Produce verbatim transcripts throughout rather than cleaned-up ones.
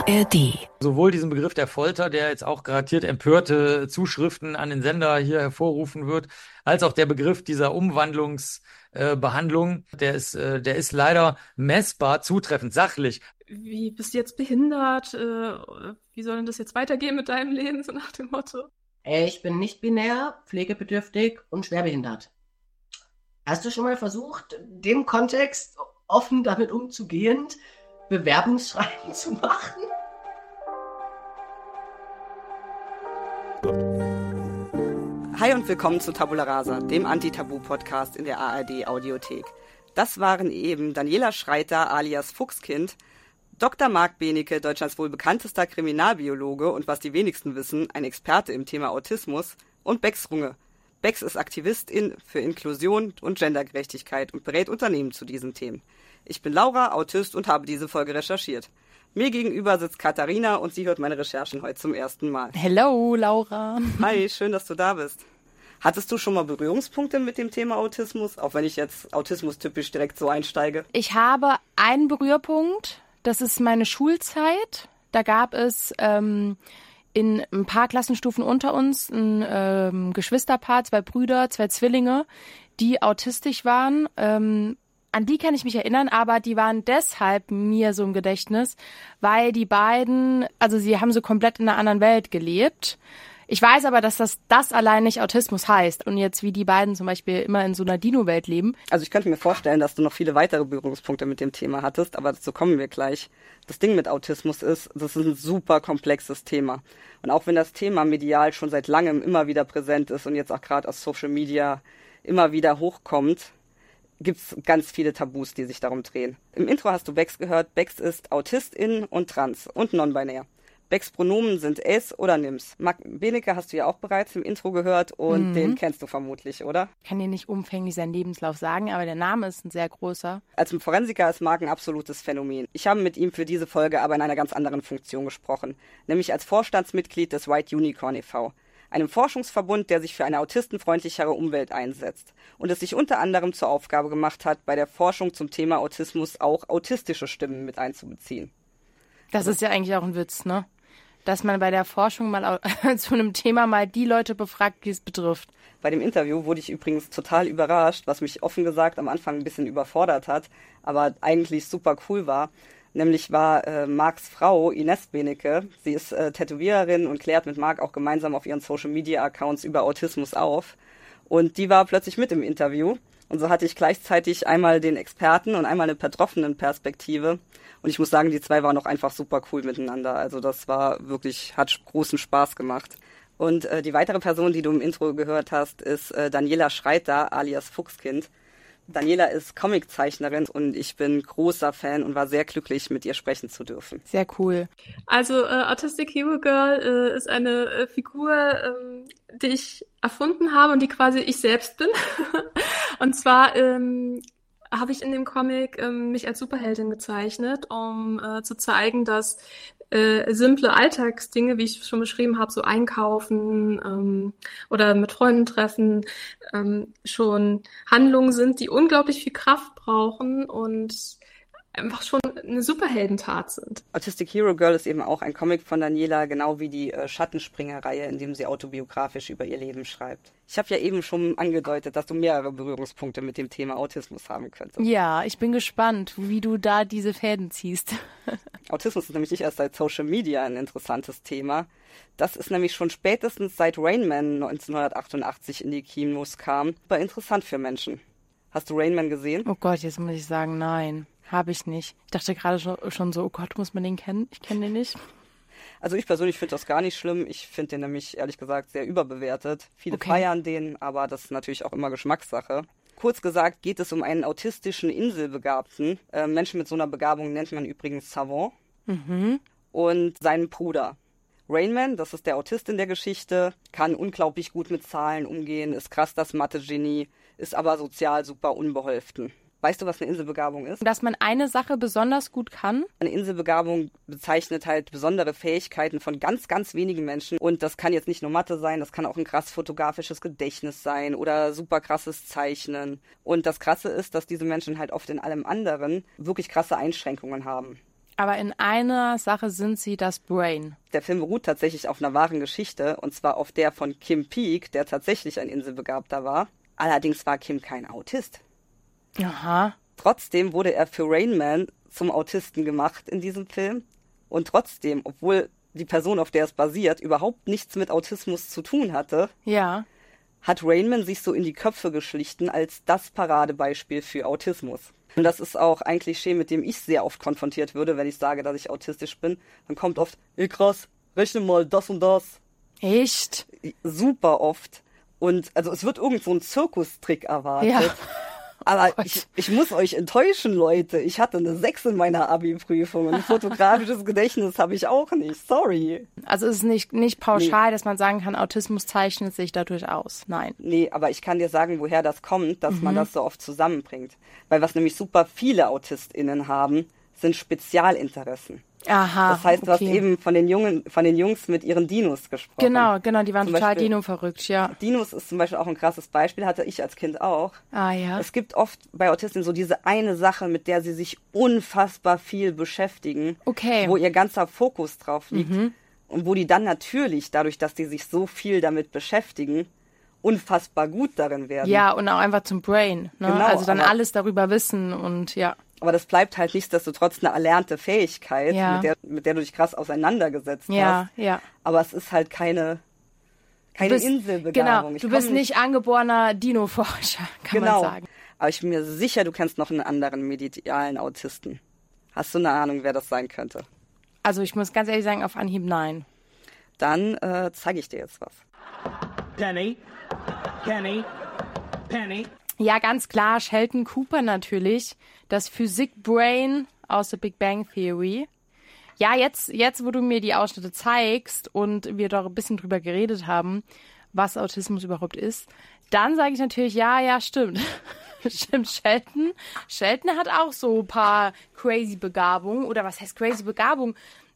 R D. Sowohl diesen Begriff der Folter, der jetzt auch garantiert empörte Zuschriften an den Sender hier hervorrufen wird, als auch der Begriff dieser Umwandlungsbehandlung, äh, der ist, äh, der ist leider messbar zutreffend, sachlich. Wie, bist du jetzt behindert? Äh, wie soll denn das jetzt weitergehen mit deinem Leben, so nach dem Motto? Ich bin nicht binär, pflegebedürftig und schwerbehindert. Hast du schon mal versucht, dem Kontext offen damit umzugehen, Bewerbungsschreiben zu machen? Hi und willkommen zu Tabula Rasa, dem Anti-Tabu-Podcast in der A R D-Audiothek. Das waren eben Daniela Schreiter alias Fuchskind, Doktor Marc Benecke, Deutschlands wohl bekanntester Kriminalbiologe und was die wenigsten wissen, ein Experte im Thema Autismus, und Bex Runge. Bex ist Aktivistin für Inklusion und Gendergerechtigkeit und berät Unternehmen zu diesen Themen. Ich bin Laura, Autist, und habe diese Folge recherchiert. Mir gegenüber sitzt Katharina und sie hört meine Recherchen heute zum ersten Mal. Hello, Laura. Hi, schön, dass du da bist. Hattest du schon mal Berührungspunkte mit dem Thema Autismus, auch wenn ich jetzt autismus-typisch direkt so einsteige? Ich habe einen Berührpunkt, das ist meine Schulzeit. Da gab es ähm, in ein paar Klassenstufen unter uns ein ähm, Geschwisterpaar, zwei Brüder, zwei Zwillinge, die autistisch waren. Ähm, An die kann ich mich erinnern, aber die waren deshalb mir so im Gedächtnis, weil die beiden, also sie haben so komplett in einer anderen Welt gelebt. Ich weiß aber, dass das, das allein nicht Autismus heißt. Und jetzt, wie die beiden zum Beispiel immer in so einer Dino-Welt leben. Also ich könnte mir vorstellen, dass du noch viele weitere Berührungspunkte mit dem Thema hattest, aber dazu kommen wir gleich. Das Ding mit Autismus ist, das ist ein super komplexes Thema. Und auch wenn das Thema medial schon seit langem immer wieder präsent ist und jetzt auch gerade aus Social Media immer wieder hochkommt, gibt's ganz viele Tabus, die sich darum drehen. Im Intro hast du Bex gehört. Bex ist Autistin und trans und non-binär. Bex Pronomen sind es oder nims. Marc Benecke hast du ja auch bereits im Intro gehört und mhm. den kennst du vermutlich, oder? Ich kann dir nicht umfänglich seinen Lebenslauf sagen, aber der Name ist ein sehr großer. Als Forensiker ist Marc ein absolutes Phänomen. Ich habe mit ihm für diese Folge aber in einer ganz anderen Funktion gesprochen, nämlich als Vorstandsmitglied des White Unicorn e V, einem Forschungsverbund, der sich für eine autistenfreundlichere Umwelt einsetzt und es sich unter anderem zur Aufgabe gemacht hat, bei der Forschung zum Thema Autismus auch autistische Stimmen mit einzubeziehen. Das also, ist ja eigentlich auch ein Witz, ne? Dass man bei der Forschung mal zu einem Thema mal die Leute befragt, die es betrifft. Bei dem Interview wurde ich übrigens total überrascht, was mich offen gesagt am Anfang ein bisschen überfordert hat, aber eigentlich super cool war. Nämlich war äh, Marcs Frau Ines Benecke. Sie ist äh, Tätowiererin und klärt mit Marc auch gemeinsam auf ihren Social-Media-Accounts über Autismus auf. Und die war plötzlich mit im Interview. Und so hatte ich gleichzeitig einmal den Experten und einmal eine Betroffenen-Perspektive. Und ich muss sagen, die zwei waren auch einfach super cool miteinander. Also das war wirklich, hat großen Spaß gemacht. Und äh, die weitere Person, die du im Intro gehört hast, ist äh, Daniela Schreiter alias Fuchskind. Daniela ist Comiczeichnerin und ich bin großer Fan und war sehr glücklich, mit ihr sprechen zu dürfen. Sehr cool. Also äh, Autistic Hero Girl äh, ist eine äh, Figur, ähm, die ich erfunden habe und die quasi ich selbst bin. Und zwar ähm, habe ich in dem Comic ähm, mich als Superheldin gezeichnet, um äh, zu zeigen, dass äh, simple Alltagsdinge, wie ich schon beschrieben habe, so einkaufen ähm, oder mit Freunden treffen, ähm, schon Handlungen sind, die unglaublich viel Kraft brauchen und einfach schon eine Superheldentat sind. Autistic Hero Girl ist eben auch ein Comic von Daniela, genau wie die äh, Schattenspringer-Reihe, in dem sie autobiografisch über ihr Leben schreibt. Ich habe ja eben schon angedeutet, dass du mehrere Berührungspunkte mit dem Thema Autismus haben könntest. Ja, ich bin gespannt, wie du da diese Fäden ziehst. Autismus ist nämlich nicht erst seit Social Media ein interessantes Thema. Das ist nämlich schon spätestens seit Rain Man neunzehnhundertachtundachtzig in die Kinos kam, aber interessant für Menschen. Hast du Rain Man gesehen? Oh Gott, jetzt muss ich sagen, nein. Habe ich nicht. Ich dachte gerade schon so, oh Gott, muss man den kennen? Ich kenne den nicht. Also ich persönlich finde das gar nicht schlimm. Ich finde den nämlich, ehrlich gesagt, sehr überbewertet. Viele okay. feiern den, aber das ist natürlich auch immer Geschmackssache. Kurz gesagt geht es um einen autistischen Inselbegabten. Äh, Menschen mit so einer Begabung nennt man übrigens Savant. Mhm. Und seinen Bruder. Rain Man, das ist der Autist in der Geschichte, kann unglaublich gut mit Zahlen umgehen, ist krass das Mathe-Genie, ist aber sozial super unbeholfen. Weißt du, was eine Inselbegabung ist? Dass man eine Sache besonders gut kann? Eine Inselbegabung bezeichnet halt besondere Fähigkeiten von ganz, ganz wenigen Menschen. Und das kann jetzt nicht nur Mathe sein, das kann auch ein krass fotografisches Gedächtnis sein oder super krasses Zeichnen. Und das Krasse ist, dass diese Menschen halt oft in allem anderen wirklich krasse Einschränkungen haben. Aber in einer Sache sind sie das Brain. Der Film beruht tatsächlich auf einer wahren Geschichte, und zwar auf der von Kim Peek, der tatsächlich ein Inselbegabter war. Allerdings war Kim kein Autist. Aha. Trotzdem wurde er für Rain Man zum Autisten gemacht in diesem Film. Und trotzdem, obwohl die Person, auf der es basiert, überhaupt nichts mit Autismus zu tun hatte, Ja. hat Rain Man sich so in die Köpfe geschlichen als das Paradebeispiel für Autismus. Und das ist auch ein Klischee, mit dem ich sehr oft konfrontiert würde, wenn ich sage, dass ich autistisch bin. Dann kommt oft, ey krass, rechne mal das und das. Echt? Super oft. Und also es wird irgend so ein Zirkustrick erwartet. Ja. Aber Gott. ich, ich muss euch enttäuschen, Leute. Ich hatte eine sechs in meiner Abi-Prüfung und ein fotografisches Gedächtnis habe ich auch nicht. Sorry. Also es ist nicht, nicht pauschal, dass man sagen kann, Autismus zeichnet sich dadurch aus. Nein. Nee, aber ich kann dir sagen, woher das kommt, dass Mhm. man das so oft zusammenbringt. Weil was nämlich super viele AutistInnen haben, sind Spezialinteressen. Aha, Das heißt, du hast okay. eben von den Jungen, von den Jungs mit ihren Dinos gesprochen. Genau, genau, die waren Zum total Beispiel- Dino-verrückt, ja. Dinos ist zum Beispiel auch ein krasses Beispiel, hatte ich als Kind auch. Ah ja. Es gibt oft bei Autisten so diese eine Sache, mit der sie sich unfassbar viel beschäftigen, Okay. wo ihr ganzer Fokus drauf liegt und wo die dann natürlich, dadurch, dass die sich so viel damit beschäftigen, unfassbar gut darin werden. Ja, und auch einfach zum Brain. Ne? Genau, also dann aber- alles darüber wissen und ja. Aber das bleibt halt nichtsdestotrotz eine erlernte Fähigkeit, Ja. mit, der, mit der du dich krass auseinandergesetzt Ja, hast. ja. Aber es ist halt keine, keine Du bist- Inselbegabung. Genau, Ich du komm bist nicht angeborener Dino-Forscher, kann genau. man sagen. Aber ich bin mir sicher, du kennst noch einen anderen medialen Autisten. Hast du eine Ahnung, wer das sein könnte? Also ich muss ganz ehrlich sagen, auf Anhieb nein. Dann äh, zeige ich dir jetzt was. Penny, Penny, Penny. Ja, ganz klar, Sheldon Cooper natürlich. Das Physik-Brain aus der Big Bang Theory. Ja, jetzt, jetzt, wo du mir die Ausschnitte zeigst und wir doch ein bisschen drüber geredet haben, was Autismus überhaupt ist, dann sage ich natürlich, ja, ja, stimmt. Stimmt, Sheldon. Sheldon hat auch so ein paar crazy Begabungen. Oder was heißt crazy Begabung?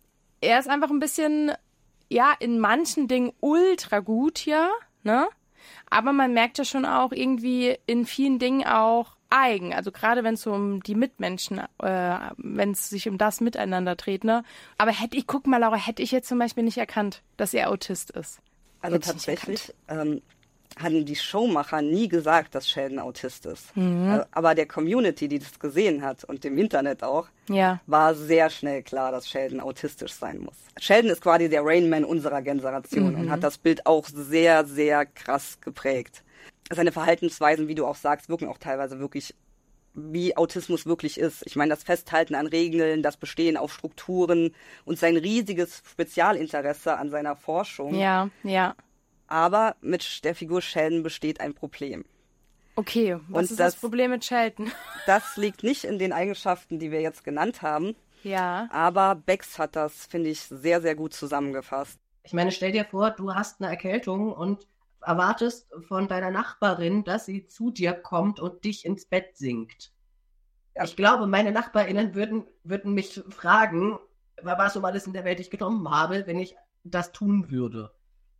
Er ist einfach ein bisschen, ja, in manchen Dingen ultra gut, ja, ne? Aber man merkt ja schon auch irgendwie in vielen Dingen auch eigen. Also gerade wenn es so um die Mitmenschen, äh, wenn es sich um das Miteinander dreht, ne? Aber hätte ich, guck mal, Laura, hätte ich jetzt zum Beispiel nicht erkannt, dass er Autist ist. Also Hätte ich nicht tatsächlich ähm, hatten die Showmacher nie gesagt, dass Sheldon Autist ist. Mhm. Äh, aber der Community, die das gesehen hat und dem Internet auch, Ja. war sehr schnell klar, dass Sheldon autistisch sein muss. Sheldon ist quasi der Rain Man unserer Generation und hat das Bild auch sehr, sehr krass geprägt. Seine Verhaltensweisen, wie du auch sagst, wirken auch teilweise wirklich, wie Autismus wirklich ist. Ich meine, das Festhalten an Regeln, das Bestehen auf Strukturen und sein riesiges Spezialinteresse an seiner Forschung. Ja, ja. Aber mit der Figur Sheldon besteht ein Problem. Okay, was Und ist das, das- Problem mit Sheldon? Das liegt nicht in den Eigenschaften, die wir jetzt genannt haben, Ja. aber Bex hat das, finde ich, sehr, sehr gut zusammengefasst. Ich meine, stell dir vor, du hast eine Erkältung und erwartest von deiner Nachbarin, dass sie zu dir kommt und dich ins Bett singt. Ja. Ich glaube, meine NachbarInnen würden, würden mich fragen, was um alles in der Welt ich genommen habe, wenn ich das tun würde.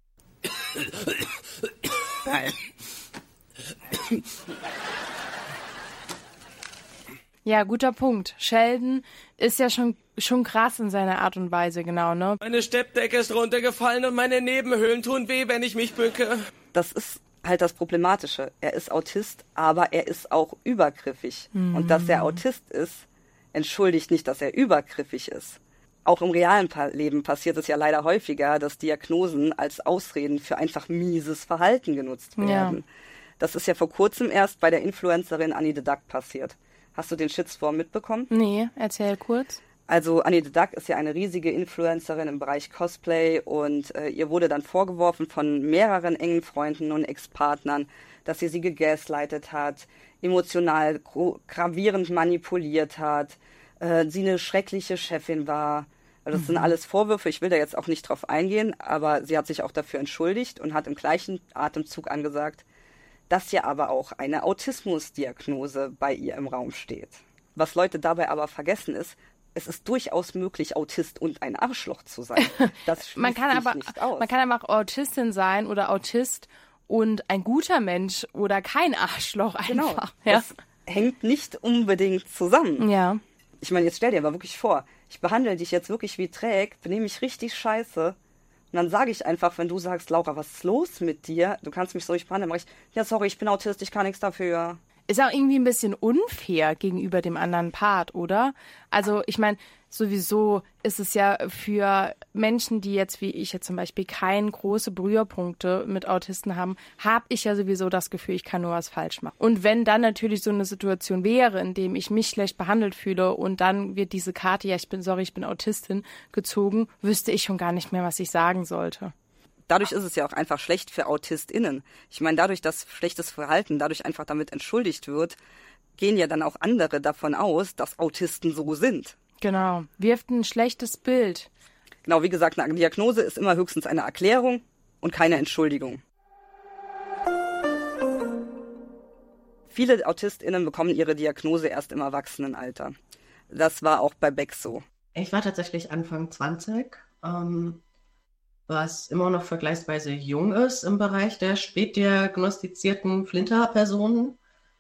Ja, guter Punkt. Sheldon ist ja schon, schon krass in seiner Art und Weise, genau, ne? Meine Steppdecke ist runtergefallen und meine Nebenhöhlen tun weh, wenn ich mich bücke. Das ist halt das Problematische. Er ist Autist, aber er ist auch übergriffig. Und dass er Autist ist, entschuldigt nicht, dass er übergriffig ist. Auch im realen Pa- Leben passiert es ja leider häufiger, dass Diagnosen als Ausreden für einfach mieses Verhalten genutzt werden. Ja. Das ist ja vor kurzem erst bei der Influencerin Annie the Duck passiert. Hast du den Shitstorm mitbekommen? Nee, erzähl kurz. Also Annie the Duck ist ja eine riesige Influencerin im Bereich Cosplay und äh, ihr wurde dann vorgeworfen von mehreren engen Freunden und Ex-Partnern, dass sie sie gegaslightet hat, emotional gro- gravierend manipuliert hat, äh, sie eine schreckliche Chefin war. Also das sind alles Vorwürfe, ich will da jetzt auch nicht drauf eingehen, aber sie hat sich auch dafür entschuldigt und hat im gleichen Atemzug angesagt, dass ja aber auch eine Autismusdiagnose bei ihr im Raum steht. Was Leute dabei aber vergessen ist, es ist durchaus möglich, Autist und ein Arschloch zu sein. Das schließt Man kann sich aber, nicht aus. man kann aber auch Autistin sein oder Autist und ein guter Mensch oder kein Arschloch genau. einfach. Ja. Das hängt nicht unbedingt zusammen. Ja. Ich meine, jetzt stell dir aber wirklich vor, ich behandle dich jetzt wirklich wie träg, benehme mich richtig scheiße. Und dann sage ich einfach, wenn du sagst, Laura, was ist los mit dir? Du kannst mich so nicht behandeln. Dann mache ich, ja, sorry, ich bin Autist, ich kann nichts dafür. Ist auch irgendwie ein bisschen unfair gegenüber dem anderen Part, oder? Also ich meine, sowieso ist es ja für Menschen, die jetzt wie ich jetzt zum Beispiel keine große Berührpunkte mit Autisten haben, habe ich ja sowieso das Gefühl, ich kann nur was falsch machen. Und wenn dann natürlich so eine Situation wäre, in dem ich mich schlecht behandelt fühle und dann wird diese Karte, ja, ich bin sorry, ich bin Autistin, gezogen, wüsste ich schon gar nicht mehr, was ich sagen sollte. Dadurch ist es ja auch einfach schlecht für AutistInnen. Ich meine, dadurch, dass schlechtes Verhalten dadurch einfach damit entschuldigt wird, gehen ja dann auch andere davon aus, dass Autisten so sind. Genau, wirft ein schlechtes Bild. Genau, wie gesagt, eine Diagnose ist immer höchstens eine Erklärung und keine Entschuldigung. Viele AutistInnen bekommen ihre Diagnose erst im Erwachsenenalter. Das war auch bei Beck so. Ich war tatsächlich Anfang zwanzig, ähm, was immer noch vergleichsweise jung ist im Bereich der spätdiagnostizierten Flinter-Personen.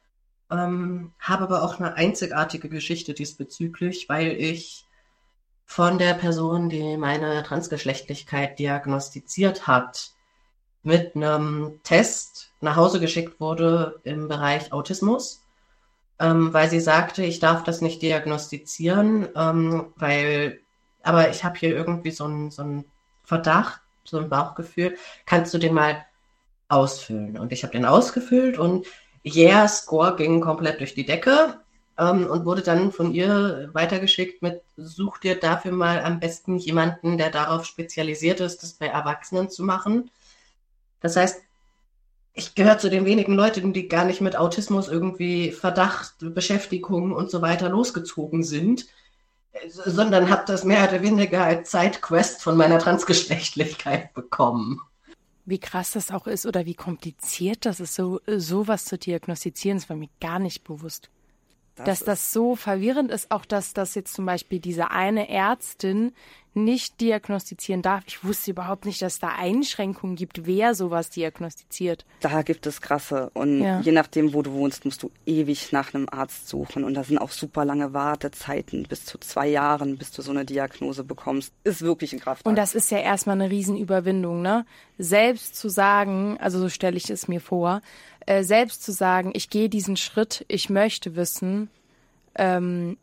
Ähm, habe aber auch eine einzigartige Geschichte diesbezüglich, weil ich von der Person, die meine Transgeschlechtlichkeit diagnostiziert hat, mit einem Test nach Hause geschickt wurde im Bereich Autismus, ähm, weil sie sagte, ich darf das nicht diagnostizieren, ähm, weil, aber ich habe hier irgendwie so einen so einen Verdacht, so ein Bauchgefühl, kannst du den mal ausfüllen? Und ich habe den ausgefüllt und yeah, Score ging komplett durch die Decke ähm, und wurde dann von ihr weitergeschickt mit, such dir dafür mal am besten jemanden, der darauf spezialisiert ist, das bei Erwachsenen zu machen. Das heißt, ich gehöre zu den wenigen Leuten, die gar nicht mit Autismus irgendwie Verdacht, Beschäftigung und so weiter losgezogen sind, sondern habe das mehr oder weniger als Sidequest von meiner Transgeschlechtlichkeit bekommen. Wie krass das auch ist oder wie kompliziert das ist, so sowas zu diagnostizieren, das war mir gar nicht bewusst. Das dass das so verwirrend ist, auch dass das jetzt zum Beispiel diese eine Ärztin nicht diagnostizieren darf. Ich wusste überhaupt nicht, dass da Einschränkungen gibt, wer sowas diagnostiziert. Da gibt es krasse. Und ja. Je nachdem, wo du wohnst, musst du ewig nach einem Arzt suchen. Und da sind auch super lange Wartezeiten, bis zu zwei Jahren, bis du so eine Diagnose bekommst. Ist wirklich ein Kraftakt. Und das ist ja erstmal eine Riesenüberwindung, ne? Selbst zu sagen, also so stelle ich es mir vor, äh, selbst zu sagen, ich gehe diesen Schritt, ich möchte wissen, ähm,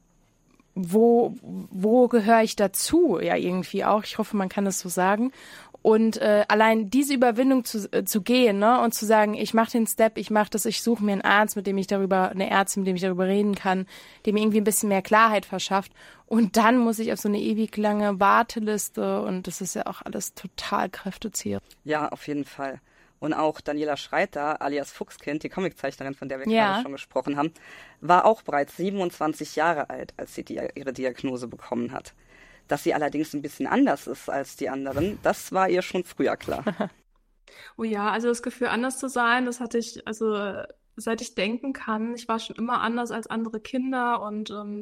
wo, wo gehöre ich dazu? Ja, irgendwie auch. Ich hoffe, man kann das so sagen. Und äh, allein diese Überwindung zu, äh, zu gehen, ne, und zu sagen, ich mache den Step, ich mache das, ich suche mir einen Arzt, mit dem ich darüber, eine Ärztin, mit dem ich darüber reden kann, dem irgendwie ein bisschen mehr Klarheit verschafft. Und dann muss ich auf so eine ewig lange Warteliste und das ist ja auch alles total kräftezehrend. Ja, auf jeden Fall. Und auch Daniela Schreiter, alias Fuchskind, die Comiczeichnerin, von der wir ja. gerade schon gesprochen haben, war auch bereits siebenundzwanzig Jahre alt, als sie die, ihre Diagnose bekommen hat. Dass sie allerdings ein bisschen anders ist als die anderen, das war ihr schon früher klar. Oh ja, also das Gefühl, anders zu sein, das hatte ich, also seit ich denken kann. Ich war schon immer anders als andere Kinder und ähm,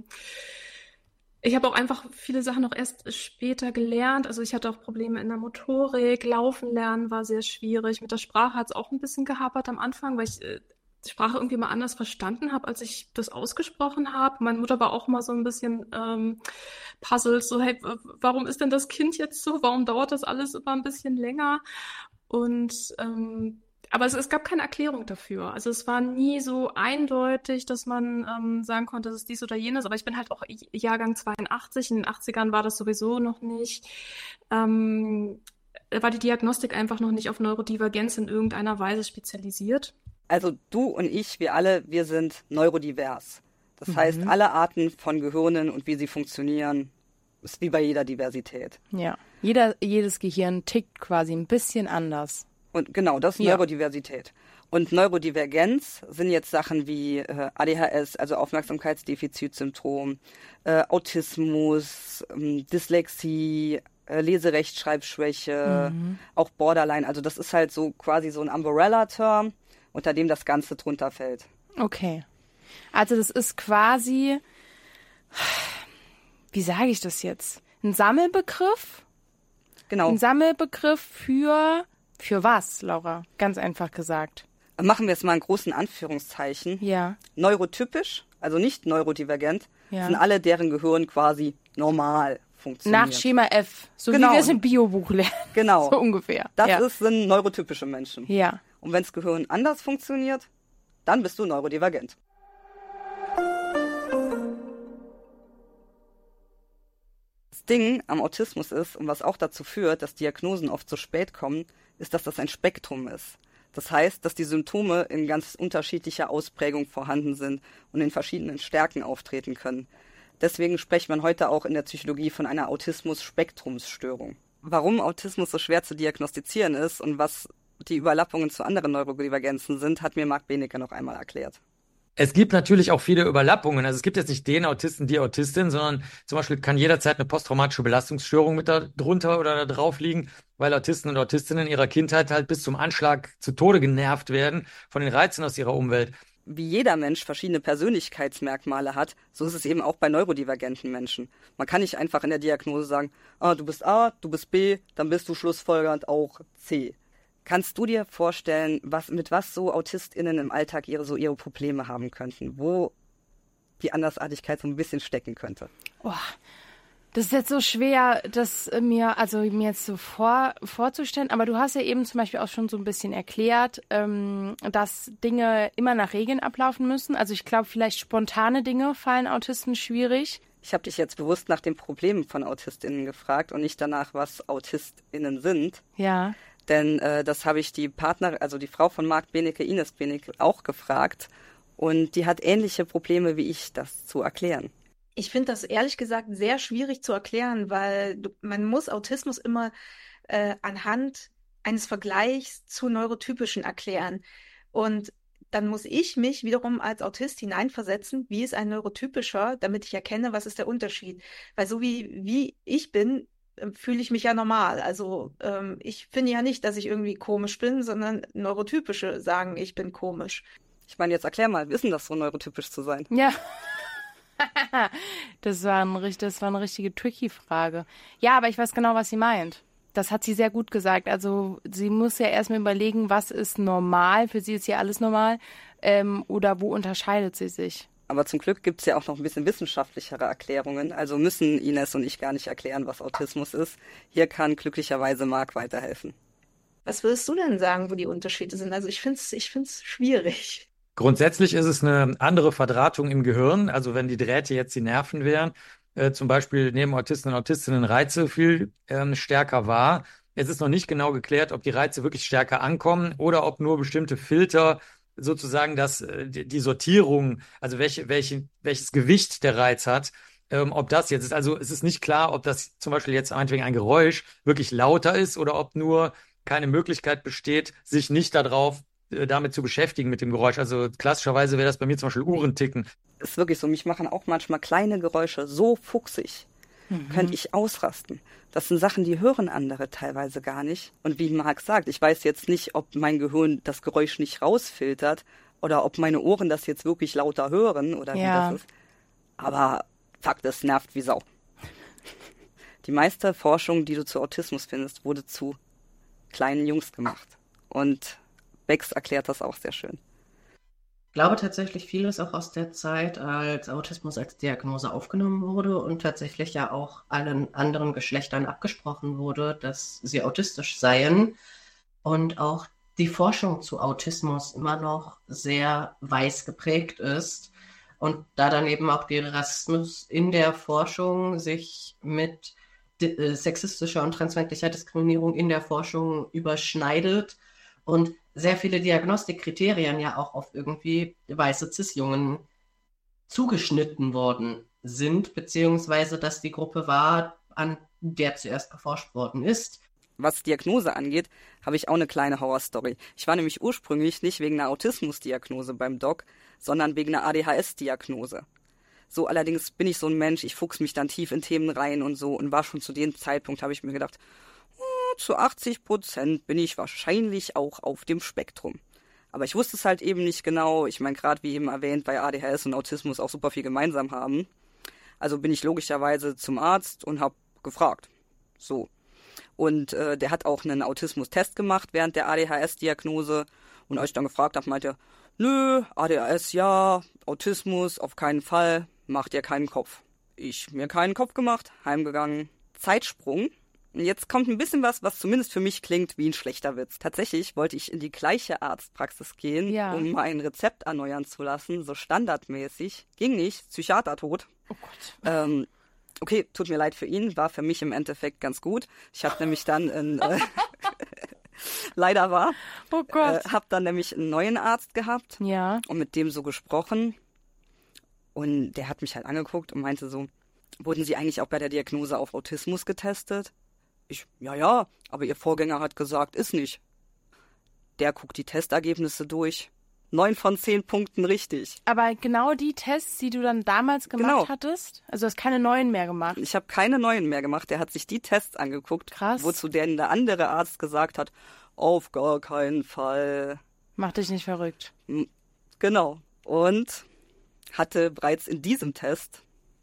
ich habe auch einfach viele Sachen noch erst später gelernt. Also ich hatte auch Probleme in der Motorik, Laufen lernen war sehr schwierig. Mit der Sprache hat es auch ein bisschen gehapert am Anfang, weil ich äh, die Sprache irgendwie mal anders verstanden habe, als ich das ausgesprochen habe. Meine Mutter war auch mal so ein bisschen ähm, puzzled, so hey, warum ist denn das Kind jetzt so? Warum dauert das alles immer ein bisschen länger? Und ähm, aber es, es gab keine Erklärung dafür. Also es war nie so eindeutig, dass man ähm, sagen konnte, das ist dies oder jenes. Aber ich bin halt auch Jahrgang zweiundachtzig. In den achtzigern war das sowieso noch nicht. Ähm, war die Diagnostik einfach noch nicht auf Neurodivergenz in irgendeiner Weise spezialisiert. Also du und ich, wir alle, wir sind neurodivers. Das mhm. heißt, alle Arten von Gehirnen und wie sie funktionieren, ist wie bei jeder Diversität. Ja, jeder, jedes Gehirn tickt quasi ein bisschen anders. Und genau, das ist ja. Neurodiversität. Und Neurodivergenz sind jetzt Sachen wie äh, A D H S, also Aufmerksamkeitsdefizitsyndrom, äh, Autismus, ähm, Dyslexie, äh, Leserechtschreibschwäche, mhm. auch Borderline. Also das ist halt so quasi so ein Umbrella-Term, unter dem das Ganze drunter fällt. Okay. Also das ist quasi, wie sage ich das jetzt? Ein Sammelbegriff? Genau. Ein Sammelbegriff für... Für was, Laura? Ganz einfach gesagt. Machen wir es mal in großen Anführungszeichen. Ja. Neurotypisch, also nicht neurodivergent, Ja. sind alle, deren Gehirn quasi normal funktioniert. Nach Schema F, so Genau. wie wir es im Biobuch lernen. Genau. So ungefähr. Das ja. ist, sind neurotypische Menschen. Ja. Und wenn das Gehirn anders funktioniert, dann bist du neurodivergent. Das Ding am Autismus ist, und was auch dazu führt, dass Diagnosen oft so spät kommen, ist, dass das ein Spektrum ist. Das heißt, dass die Symptome in ganz unterschiedlicher Ausprägung vorhanden sind und in verschiedenen Stärken auftreten können. Deswegen spricht man heute auch in der Psychologie von einer Autismus-Spektrumsstörung. Warum Autismus so schwer zu diagnostizieren ist und was die Überlappungen zu anderen Neurodivergenzen sind, hat mir Marc Benecke noch einmal erklärt. Es gibt natürlich auch viele Überlappungen. Also es gibt jetzt nicht den Autisten, die Autistin, sondern zum Beispiel kann jederzeit eine posttraumatische Belastungsstörung mit da drunter oder da drauf liegen, weil Autisten und Autistinnen in ihrer Kindheit halt bis zum Anschlag zu Tode genervt werden von den Reizen aus ihrer Umwelt. Wie jeder Mensch verschiedene Persönlichkeitsmerkmale hat, so ist es eben auch bei neurodivergenten Menschen. Man kann nicht einfach in der Diagnose sagen, ah, du bist A, du bist B, dann bist du schlussfolgernd auch C. Kannst du dir vorstellen, was, mit was so AutistInnen im Alltag ihre, so ihre Probleme haben könnten? Wo die Andersartigkeit so ein bisschen stecken könnte? Oh, das ist jetzt so schwer, das mir, also mir jetzt so vor, vorzustellen. Aber du hast ja eben zum Beispiel auch schon so ein bisschen erklärt, ähm, dass Dinge immer nach Regeln ablaufen müssen. Also ich glaube, vielleicht spontane Dinge fallen Autisten schwierig. Ich habe dich jetzt bewusst nach den Problemen von AutistInnen gefragt und nicht danach, was AutistInnen sind. Ja. Denn äh, das habe ich die Partner, also die Frau von Marc Benecke, Ines Benecke, auch gefragt. Und die hat ähnliche Probleme wie ich, das zu erklären. Ich finde das ehrlich gesagt sehr schwierig zu erklären, weil du, man muss Autismus immer äh, anhand eines Vergleichs zu Neurotypischen erklären. Und dann muss ich mich wiederum als Autist hineinversetzen, wie ist ein Neurotypischer, damit ich erkenne, was ist der Unterschied. Weil so wie, wie ich bin, fühle ich mich ja normal. Also ähm, ich finde ja nicht, dass ich irgendwie komisch bin, sondern Neurotypische sagen, ich bin komisch. Ich meine, jetzt erklär mal, wie ist denn das so, neurotypisch zu sein? Ja. das, war ein, das war eine richtige tricky Frage. Ja, aber ich weiß genau, was sie meint. Das hat sie sehr gut gesagt. Also sie muss ja erstmal überlegen, was ist normal. Für sie ist hier alles normal. Ähm, oder wo unterscheidet sie sich? Aber zum Glück gibt es ja auch noch ein bisschen wissenschaftlichere Erklärungen. Also müssen Ines und ich gar nicht erklären, was Autismus ist. Hier kann glücklicherweise Marc weiterhelfen. Was würdest du denn sagen, wo die Unterschiede sind? Also ich finde es ich find's schwierig. Grundsätzlich ist es eine andere Verdrahtung im Gehirn. Also wenn die Drähte jetzt die Nerven wären, äh, zum Beispiel nehmen Autisten und Autistinnen Reize viel ähm, stärker wahr. Es ist noch nicht genau geklärt, ob die Reize wirklich stärker ankommen oder ob nur bestimmte Filter sozusagen das, die Sortierung, also welche, welche, welches Gewicht der Reiz hat, ähm, ob das jetzt ist. Also es ist nicht klar, ob das zum Beispiel jetzt meinetwegen ein Geräusch wirklich lauter ist oder ob nur keine Möglichkeit besteht, sich nicht darauf, äh, damit zu beschäftigen mit dem Geräusch. Also klassischerweise wäre das bei mir zum Beispiel Uhrenticken. Ist wirklich so, mich machen auch manchmal kleine Geräusche so fuchsig. Mhm. Könnte ich ausrasten. Das sind Sachen, die hören andere teilweise gar nicht. Und wie Marc sagt, ich weiß jetzt nicht, ob mein Gehirn das Geräusch nicht rausfiltert oder ob meine Ohren das jetzt wirklich lauter hören oder ja. wie das ist. Aber Fakt, es nervt wie Sau. Die meiste Forschung, die du zu Autismus findest, wurde zu kleinen Jungs gemacht. Und Bex erklärt das auch sehr schön. Ich glaube tatsächlich vieles auch aus der Zeit, als Autismus als Diagnose aufgenommen wurde und tatsächlich ja auch allen anderen Geschlechtern abgesprochen wurde, dass sie autistisch seien. Und auch die Forschung zu Autismus immer noch sehr weiß geprägt ist. Und da dann eben auch der Rassismus in der Forschung sich mit äh, sexistischer und transfeindlicher Diskriminierung in der Forschung überschneidet und sehr viele Diagnostikkriterien ja auch auf irgendwie weiße Cis-Jungen zugeschnitten worden sind, beziehungsweise dass die Gruppe war, an der zuerst geforscht worden ist. Was Diagnose angeht, habe ich auch eine kleine Horrorstory. Ich war nämlich ursprünglich nicht wegen einer Autismusdiagnose beim Doc, sondern wegen einer A D H S-Diagnose. So, allerdings bin ich so ein Mensch, ich fuchs mich dann tief in Themen rein und so und war schon zu dem Zeitpunkt, habe ich mir gedacht, zu achtzig Prozent bin ich wahrscheinlich auch auf dem Spektrum. Aber ich wusste es halt eben nicht genau. Ich meine, gerade wie eben erwähnt, weil A D H S und Autismus auch super viel gemeinsam haben. Also bin ich logischerweise zum Arzt und habe gefragt. So. Und äh, der hat auch einen Autismus-Test gemacht während der A D H S-Diagnose. Und als ich dann gefragt habe, meinte er, nö, A D H S ja, Autismus auf keinen Fall. mach dir keinen Kopf. Ich mir keinen Kopf gemacht, heimgegangen. Zeitsprung. Und jetzt kommt ein bisschen was, was zumindest für mich klingt wie ein schlechter Witz. Tatsächlich wollte ich in die gleiche Arztpraxis gehen, Ja. um mein Rezept erneuern zu lassen, so standardmäßig. Ging nicht, Psychiater tot. Oh Gott. Ähm, okay, tut mir leid für ihn, war für mich im Endeffekt ganz gut. Ich habe nämlich dann in, äh, leider war, Oh Gott. äh, habe dann nämlich einen neuen Arzt gehabt Ja. und mit dem so gesprochen. Und der hat mich halt angeguckt und meinte so, wurden Sie eigentlich auch bei der Diagnose auf Autismus getestet? Ich, ja, ja, aber Ihr Vorgänger hat gesagt, ist nicht. Der guckt die Testergebnisse durch. Neun von zehn Punkten richtig. Aber genau die Tests, die du dann damals gemacht Genau. hattest, also du hast keine neuen mehr gemacht. Ich habe keine neuen mehr gemacht. Der hat sich die Tests angeguckt, Krass. wozu der, der andere Arzt gesagt hat, auf gar keinen Fall. Mach dich nicht verrückt. Genau. Und hatte bereits in diesem Test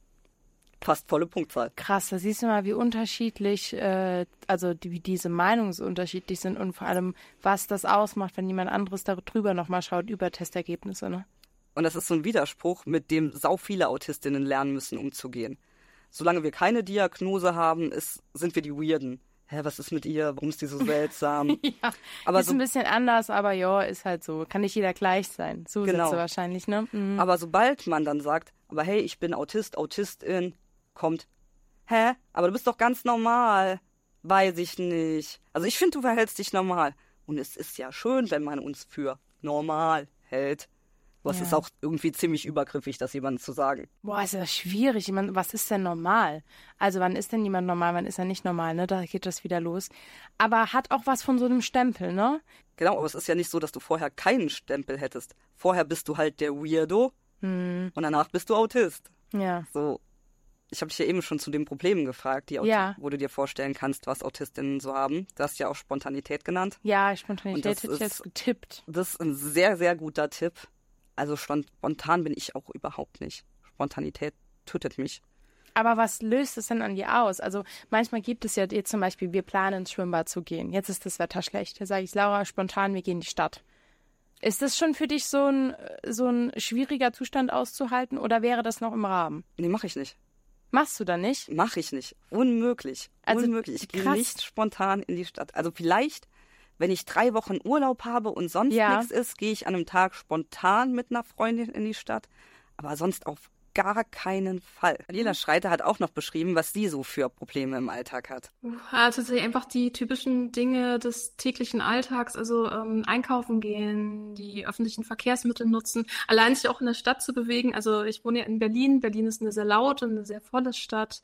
fast volle Punktzahl. Krass, da siehst du mal, wie unterschiedlich, äh, also die, wie diese Meinungen so unterschiedlich sind und vor allem, was das ausmacht, wenn jemand anderes darüber nochmal schaut, über Testergebnisse, ne? Und das ist so ein Widerspruch, mit dem sau viele Autistinnen lernen müssen, umzugehen. Solange wir keine Diagnose haben, ist, sind wir die Weirden. Hä, was ist mit ihr? Warum ist die so seltsam? Ja, aber ist so, ein bisschen anders, aber ja, ist halt so. Kann nicht jeder gleich sein. So Genau. sitzt du wahrscheinlich, ne? Mhm. aber sobald man dann sagt, aber hey, ich bin Autist, Autistin, kommt, hä, aber du bist doch ganz normal. Weiß ich nicht. Also ich finde, du verhältst dich normal. Und es ist ja schön, wenn man uns für normal hält. Was Ja. ist auch irgendwie ziemlich übergriffig, das jemandem zu sagen. Boah, ist das schwierig. Ich meine, was ist denn normal? Also wann ist denn jemand normal, wann ist er nicht normal, ne? Da geht das wieder los. Aber hat auch was von so einem Stempel, ne? Genau, aber es ist ja nicht so, dass du vorher keinen Stempel hättest. Vorher bist du halt der Weirdo Hm. und danach bist du Autist. Ja. So, ich habe dich ja eben schon zu den Problemen gefragt, die Aut- Ja. wo du dir vorstellen kannst, was Autistinnen so haben. Du hast ja auch Spontanität genannt. Ja, Spontanität Und das hätte ich jetzt ist- getippt. Das ist ein sehr, sehr guter Tipp. Also spontan bin ich auch überhaupt nicht. Spontanität tötet mich. Aber was löst es denn an dir aus? Also manchmal gibt es ja jetzt zum Beispiel, wir planen ins Schwimmbad zu gehen. Jetzt ist das Wetter schlecht. Da sage ich, Laura, spontan, wir gehen in die Stadt. Ist das schon für dich so ein, so ein schwieriger Zustand auszuhalten oder wäre das noch im Rahmen? Nee, mach ich nicht. Machst du da nicht? Mach ich nicht. Unmöglich. Also, Unmöglich. Ich gehe krass. nicht spontan in die Stadt. Also vielleicht, wenn ich drei Wochen Urlaub habe und sonst Ja. nichts ist, gehe ich an einem Tag spontan mit einer Freundin in die Stadt. Aber sonst auf gar keinen Fall. Daniela Schreiter hat auch noch beschrieben, was sie so für Probleme im Alltag hat. Ja, tatsächlich einfach die typischen Dinge des täglichen Alltags, also ähm, einkaufen gehen, die öffentlichen Verkehrsmittel nutzen, allein sich auch in der Stadt zu bewegen. Also ich wohne ja in Berlin. Berlin ist eine sehr laute, eine sehr volle Stadt.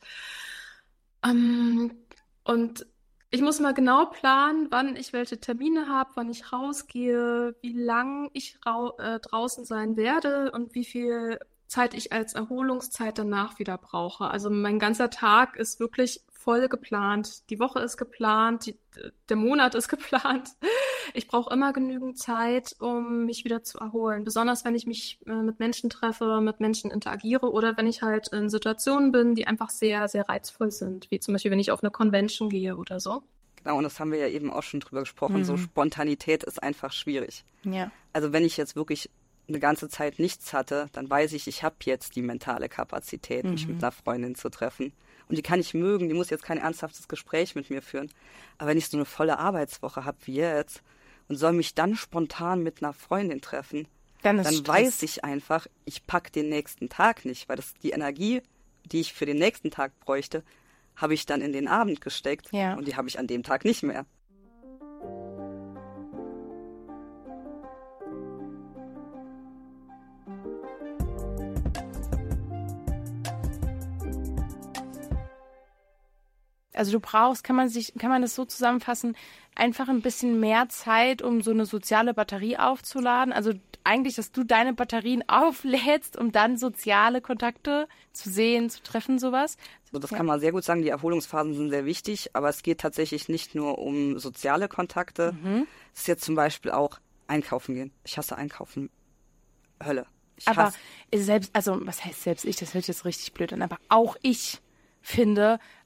Ähm, und ich muss mal genau planen, wann ich welche Termine habe, wann ich rausgehe, wie lang ich rau äh, draußen sein werde und wie viel Zeit ich als Erholungszeit danach wieder brauche. Also mein ganzer Tag ist wirklich voll geplant. Die Woche ist geplant, die, der Monat ist geplant. Ich brauche immer genügend Zeit, um mich wieder zu erholen. Besonders wenn ich mich äh, mit Menschen treffe, mit Menschen interagiere oder wenn ich halt in Situationen bin, die einfach sehr, sehr reizvoll sind. Wie zum Beispiel, wenn ich auf eine Convention gehe oder so. Genau, und das haben wir ja eben auch schon drüber gesprochen. Mhm. So Spontanität ist einfach schwierig. Ja. Also wenn ich jetzt wirklich eine ganze Zeit nichts hatte, dann weiß ich, ich habe jetzt die mentale Kapazität, mich Mhm. mit einer Freundin zu treffen. Und die kann ich mögen, die muss jetzt kein ernsthaftes Gespräch mit mir führen. Aber wenn ich so eine volle Arbeitswoche habe wie jetzt und soll mich dann spontan mit einer Freundin treffen, Dann ist dann Stress. weiß ich einfach, ich pack den nächsten Tag nicht, weil das die Energie, die ich für den nächsten Tag bräuchte, habe ich dann in den Abend gesteckt Ja. und die habe ich an dem Tag nicht mehr. Also du brauchst, kann man sich, kann man das so zusammenfassen, einfach ein bisschen mehr Zeit, um so eine soziale Batterie aufzuladen. Also eigentlich, dass du deine Batterien auflädst, um dann soziale Kontakte zu sehen, zu treffen, sowas. So, das Ja. kann man sehr gut sagen. Die Erholungsphasen sind sehr wichtig, aber es geht tatsächlich nicht nur um soziale Kontakte. Mhm. Es ist jetzt zum Beispiel auch einkaufen gehen. Ich hasse einkaufen. Hölle. Ich Aber hasse. selbst, also was heißt selbst ich, das hört sich jetzt richtig blöd an, aber auch ich finde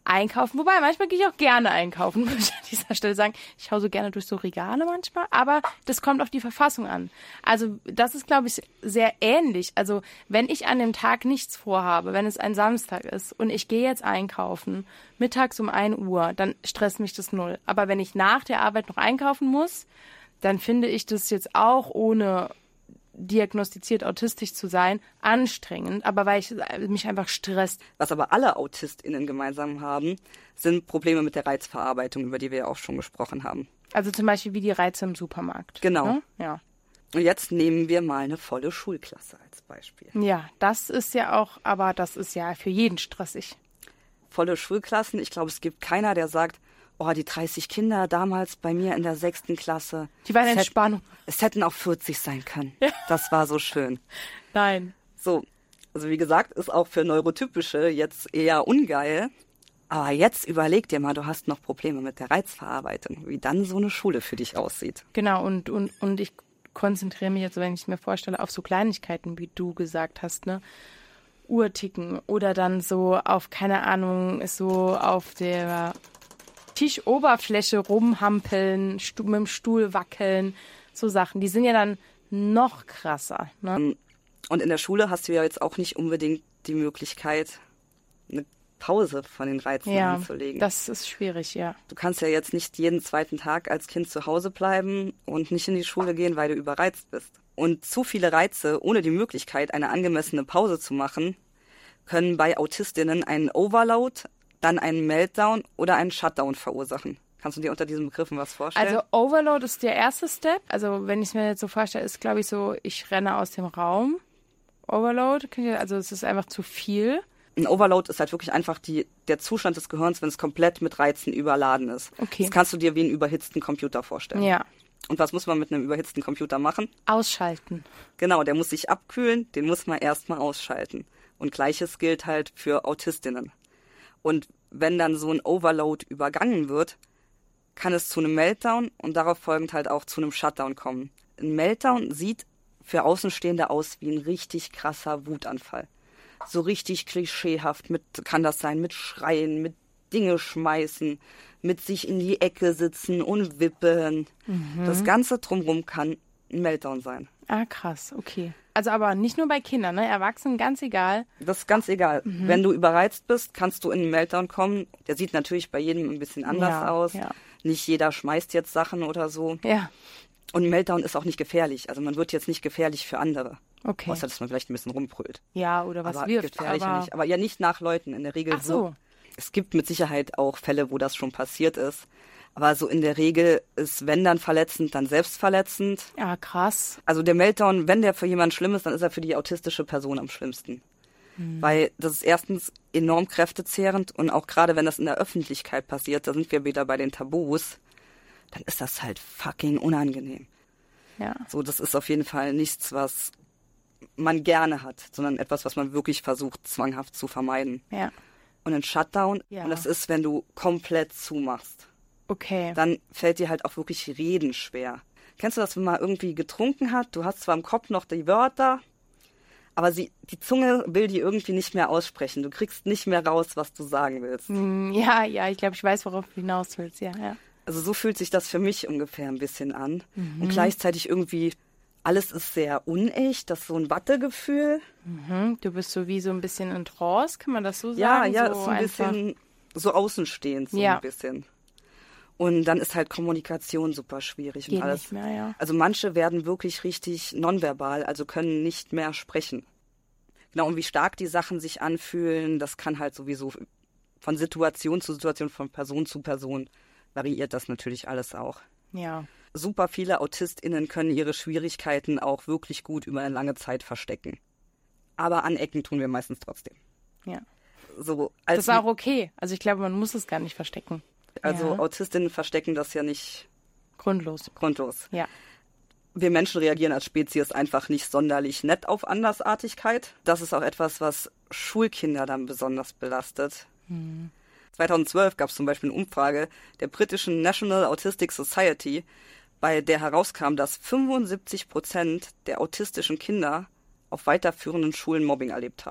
einkaufen. Wobei, manchmal gehe ich auch gerne einkaufen, muss ich an dieser Stelle sagen. Ich hau so gerne durch so Regale manchmal, aber das kommt auf die Verfassung an. Also das ist, glaube ich, sehr ähnlich. Also wenn ich an dem Tag nichts vorhabe, wenn es ein Samstag ist und ich gehe jetzt einkaufen, mittags um ein Uhr, dann stresst mich das null. Aber wenn ich nach der Arbeit noch einkaufen muss, dann finde ich das jetzt auch ohne diagnostiziert autistisch zu sein, anstrengend, aber weil ich mich einfach stresst. Was aber alle AutistInnen gemeinsam haben, sind Probleme mit der Reizverarbeitung, über die wir ja auch schon gesprochen haben. Also zum Beispiel wie die Reize im Supermarkt. Genau. Ne? Ja. Und jetzt nehmen wir mal eine volle Schulklasse als Beispiel. Ja, das ist ja auch, aber das ist ja für jeden stressig. Volle Schulklassen, ich glaube, es gibt keiner, der sagt, oh, die dreißig Kinder damals bei mir in der sechsten Klasse. Die waren es Entspannung. Hätt, es hätten auch vierzig sein können. Ja. Das war so schön. Nein. So, also wie gesagt, ist auch für Neurotypische jetzt eher ungeil. Aber jetzt überleg dir mal, du hast noch Probleme mit der Reizverarbeitung, wie dann so eine Schule für dich aussieht. Genau, und, und, und ich konzentriere mich jetzt, wenn ich es mir vorstelle, auf so Kleinigkeiten, wie du gesagt hast, ne? Uhrticken oder dann so auf, keine Ahnung, so auf der Tischoberfläche rumhampeln, stu- mit dem Stuhl wackeln, so Sachen. Die sind ja dann noch krasser. Ne? Und in der Schule hast du ja jetzt auch nicht unbedingt die Möglichkeit, eine Pause von den Reizen Ja, anzulegen. das ist schwierig, ja. Du kannst ja jetzt nicht jeden zweiten Tag als Kind zu Hause bleiben und nicht in die Schule gehen, weil du überreizt bist. Und zu viele Reize ohne die Möglichkeit, eine angemessene Pause zu machen, können bei AutistInnen einen Overload, dann einen Meltdown oder einen Shutdown verursachen. Kannst du dir unter diesen Begriffen was vorstellen? Also Overload ist der erste Step. Also wenn ich es mir jetzt so vorstelle, ist glaube ich so, ich renne aus dem Raum. Overload, also es ist einfach zu viel. Ein Overload ist halt wirklich einfach die, der Zustand des Gehirns, wenn es komplett mit Reizen überladen ist. Okay. Das kannst du dir wie einen überhitzten Computer vorstellen. Ja. Und was muss man mit einem überhitzten Computer machen? Ausschalten. Genau, der muss sich abkühlen, den muss man erstmal ausschalten. Und Gleiches gilt halt für AutistInnen. Und wenn dann so ein Overload übergangen wird, kann es zu einem Meltdown und darauf folgend halt auch zu einem Shutdown kommen. Ein Meltdown sieht für Außenstehende aus wie ein richtig krasser Wutanfall. So richtig klischeehaft mit, kann das sein, mit Schreien, mit Dinge schmeißen, mit sich in die Ecke sitzen und wippen. Mhm. Das Ganze drumherum kann ein Meltdown sein. Ah, krass, okay. Also aber nicht nur bei Kindern, ne? Erwachsenen, ganz egal. Das ist ganz egal. Mhm. Wenn du überreizt bist, kannst du in einen Meltdown kommen. Der sieht natürlich bei jedem ein bisschen anders ja, aus. Ja. Nicht jeder schmeißt jetzt Sachen oder so. Ja. Und ein Meltdown ist auch nicht gefährlich. Also man wird jetzt nicht gefährlich für andere. Okay. Außer, dass man vielleicht ein bisschen rumbrüllt. Ja, oder was aber wirft. Gefährlicher aber... nicht. Aber ja nicht nach Leuten. In der Regel Ach so. so. Es gibt mit Sicherheit auch Fälle, wo das schon passiert ist. Aber so in der Regel ist, wenn dann verletzend, dann selbstverletzend. Ja, krass. Also der Meltdown, wenn der für jemanden schlimm ist, dann ist er für die autistische Person am schlimmsten. Hm. Weil das ist erstens enorm kräftezehrend und auch gerade wenn das in der Öffentlichkeit passiert, da sind wir wieder bei den Tabus, dann ist das halt fucking unangenehm. Ja. So, das ist auf jeden Fall nichts, was man gerne hat, sondern etwas, was man wirklich versucht, zwanghaft zu vermeiden. Ja. Und ein Shutdown, ja. und das ist, wenn du komplett zumachst. Okay. Dann fällt dir halt auch wirklich Reden schwer. Kennst du das, wenn man irgendwie getrunken hat? Du hast zwar im Kopf noch die Wörter, aber sie, die Zunge will die irgendwie nicht mehr aussprechen. Du kriegst nicht mehr raus, was du sagen willst. Ja, ja, ich glaube, ich weiß, worauf du hinaus willst, ja, ja. Also so fühlt sich das für mich ungefähr ein bisschen an. Mhm. Und gleichzeitig irgendwie, alles ist sehr unecht, das ist so ein Wattegefühl. Mhm. Du bist so wie so ein bisschen in Trance, kann man das so Ja, sagen? ja, so ist so ein einfach... bisschen so außenstehend, so ja. ein bisschen. Und dann ist halt Kommunikation super schwierig. Geht und alles. Nicht mehr, ja. Also manche werden wirklich richtig nonverbal, also können nicht mehr sprechen. Genau, und wie stark die Sachen sich anfühlen, das kann halt sowieso von Situation zu Situation, von Person zu Person variiert das natürlich alles auch. Ja. Super viele AutistInnen können ihre Schwierigkeiten auch wirklich gut über eine lange Zeit verstecken. Aber anecken tun wir meistens trotzdem. Ja. So, als das ist auch okay. Also ich glaube, man muss es gar nicht verstecken. Also ja. Autistinnen verstecken das ja nicht grundlos. Grundlos. Ja. Wir Menschen reagieren als Spezies einfach nicht sonderlich nett auf Andersartigkeit. Das ist auch etwas, was Schulkinder dann besonders belastet. Hm. zweitausendzwölf gab es zum Beispiel eine Umfrage der britischen National Autistic Society, bei der herauskam, dass fünfundsiebzig Prozent der autistischen Kinder auf weiterführenden Schulen Mobbing erlebt haben.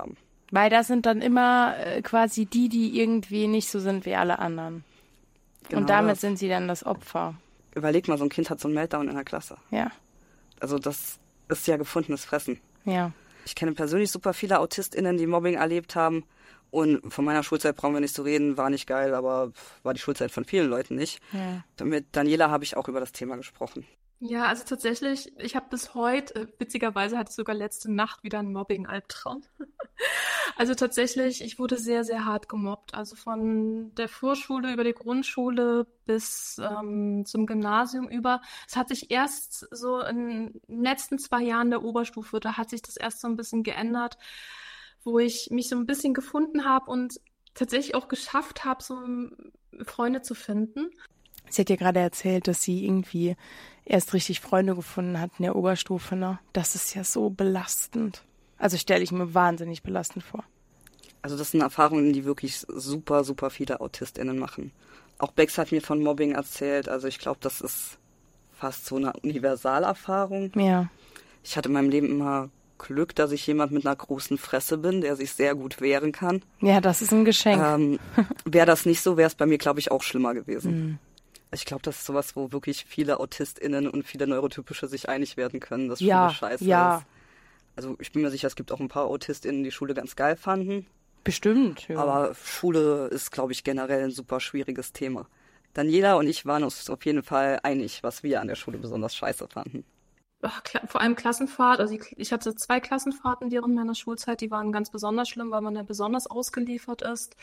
Weil das sind dann immer äh, quasi die, die irgendwie nicht so sind wie alle anderen. Genau Und damit das. sind sie dann das Opfer. Überleg mal, so ein Kind hat so einen Meltdown in der Klasse. Ja, Also das ist ja gefundenes Fressen. ja. Ich kenne persönlich super viele AutistInnen, die Mobbing erlebt haben. Und von meiner Schulzeit brauchen wir nicht zu reden, war nicht geil, aber war die Schulzeit von vielen Leuten nicht. Ja. Mit Daniela habe ich auch über das Thema gesprochen. Ja, also tatsächlich, ich habe bis heute, witzigerweise hatte ich sogar letzte Nacht wieder einen Mobbing-Albtraum. Also tatsächlich, ich wurde sehr, sehr hart gemobbt. Also von der Vorschule über die Grundschule bis ähm, zum Gymnasium über. Es hat sich erst so in den letzten zwei Jahren der Oberstufe, da hat sich das erst so ein bisschen geändert, wo ich mich so ein bisschen gefunden habe und tatsächlich auch geschafft habe, so Freunde zu finden. Sie hat ja gerade erzählt, dass sie irgendwie erst richtig Freunde gefunden hat in der Oberstufe, ne? Das ist ja so belastend. Also stelle ich mir wahnsinnig belastend vor. Also das sind Erfahrungen, die wirklich super, super viele AutistInnen machen. Auch Bex hat mir von Mobbing erzählt. Also ich glaube, das ist fast so eine Universalerfahrung. Ja. Ich hatte in meinem Leben immer Glück, dass ich jemand mit einer großen Fresse bin, der sich sehr gut wehren kann. Ja, das ist ein Geschenk. Ähm, wäre das nicht so, wäre es bei mir, glaube ich, auch schlimmer gewesen. Mhm. Ich glaube, das ist sowas, wo wirklich viele AutistInnen und viele Neurotypische sich einig werden können, dass Ja, Schule scheiße ja. ist. Also ich bin mir sicher, es gibt auch ein paar AutistInnen, die Schule ganz geil fanden. Bestimmt, ja. Aber Schule ist, glaube ich, generell ein super schwieriges Thema. Daniela und ich waren uns auf jeden Fall einig, was wir an der Schule besonders scheiße fanden. Ach, kla- vor allem Klassenfahrt. Also ich, ich hatte zwei Klassenfahrten während meiner Schulzeit, die waren ganz besonders schlimm, weil man da besonders ausgeliefert ist.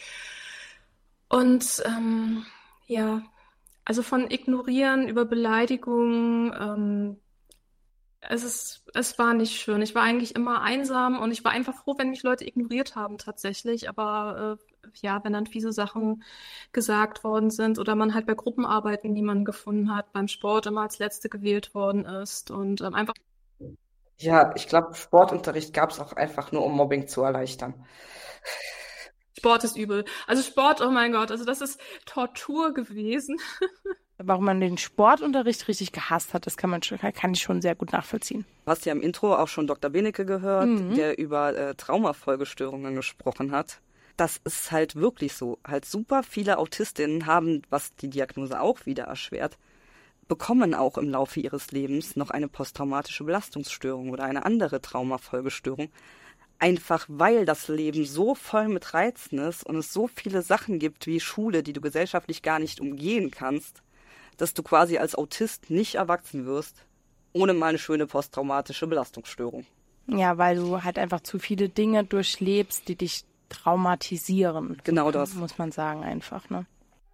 Und ähm, ja, also von Ignorieren über Beleidigungen, ähm, es ist, es war nicht schön. Ich war eigentlich immer einsam und ich war einfach froh, wenn mich Leute ignoriert haben tatsächlich. Aber äh, ja, wenn dann fiese Sachen gesagt worden sind oder man halt bei Gruppenarbeiten niemanden gefunden hat, beim Sport immer als Letzte gewählt worden ist und ähm, einfach Ja, ich glaube, Sportunterricht gab es auch einfach nur, um Mobbing zu erleichtern. Sport ist übel. Also Sport, oh mein Gott, also das ist Tortur gewesen. Warum man den Sportunterricht richtig gehasst hat, das kann man schon, kann ich schon sehr gut nachvollziehen. Du hast ja im Intro auch schon Doktor Benecke gehört, Mhm. der über äh, Traumafolgestörungen gesprochen hat. Das ist halt wirklich so. Halt super viele AutistInnen haben, was die Diagnose auch wieder erschwert, bekommen auch im Laufe ihres Lebens noch eine posttraumatische Belastungsstörung oder eine andere Traumafolgestörung. Einfach weil das Leben so voll mit Reizen ist und es so viele Sachen gibt wie Schule, die du gesellschaftlich gar nicht umgehen kannst, dass du quasi als Autist nicht erwachsen wirst, ohne mal eine schöne posttraumatische Belastungsstörung. Ja, weil du halt einfach zu viele Dinge durchlebst, die dich traumatisieren. Genau So das. muss man sagen einfach, ne?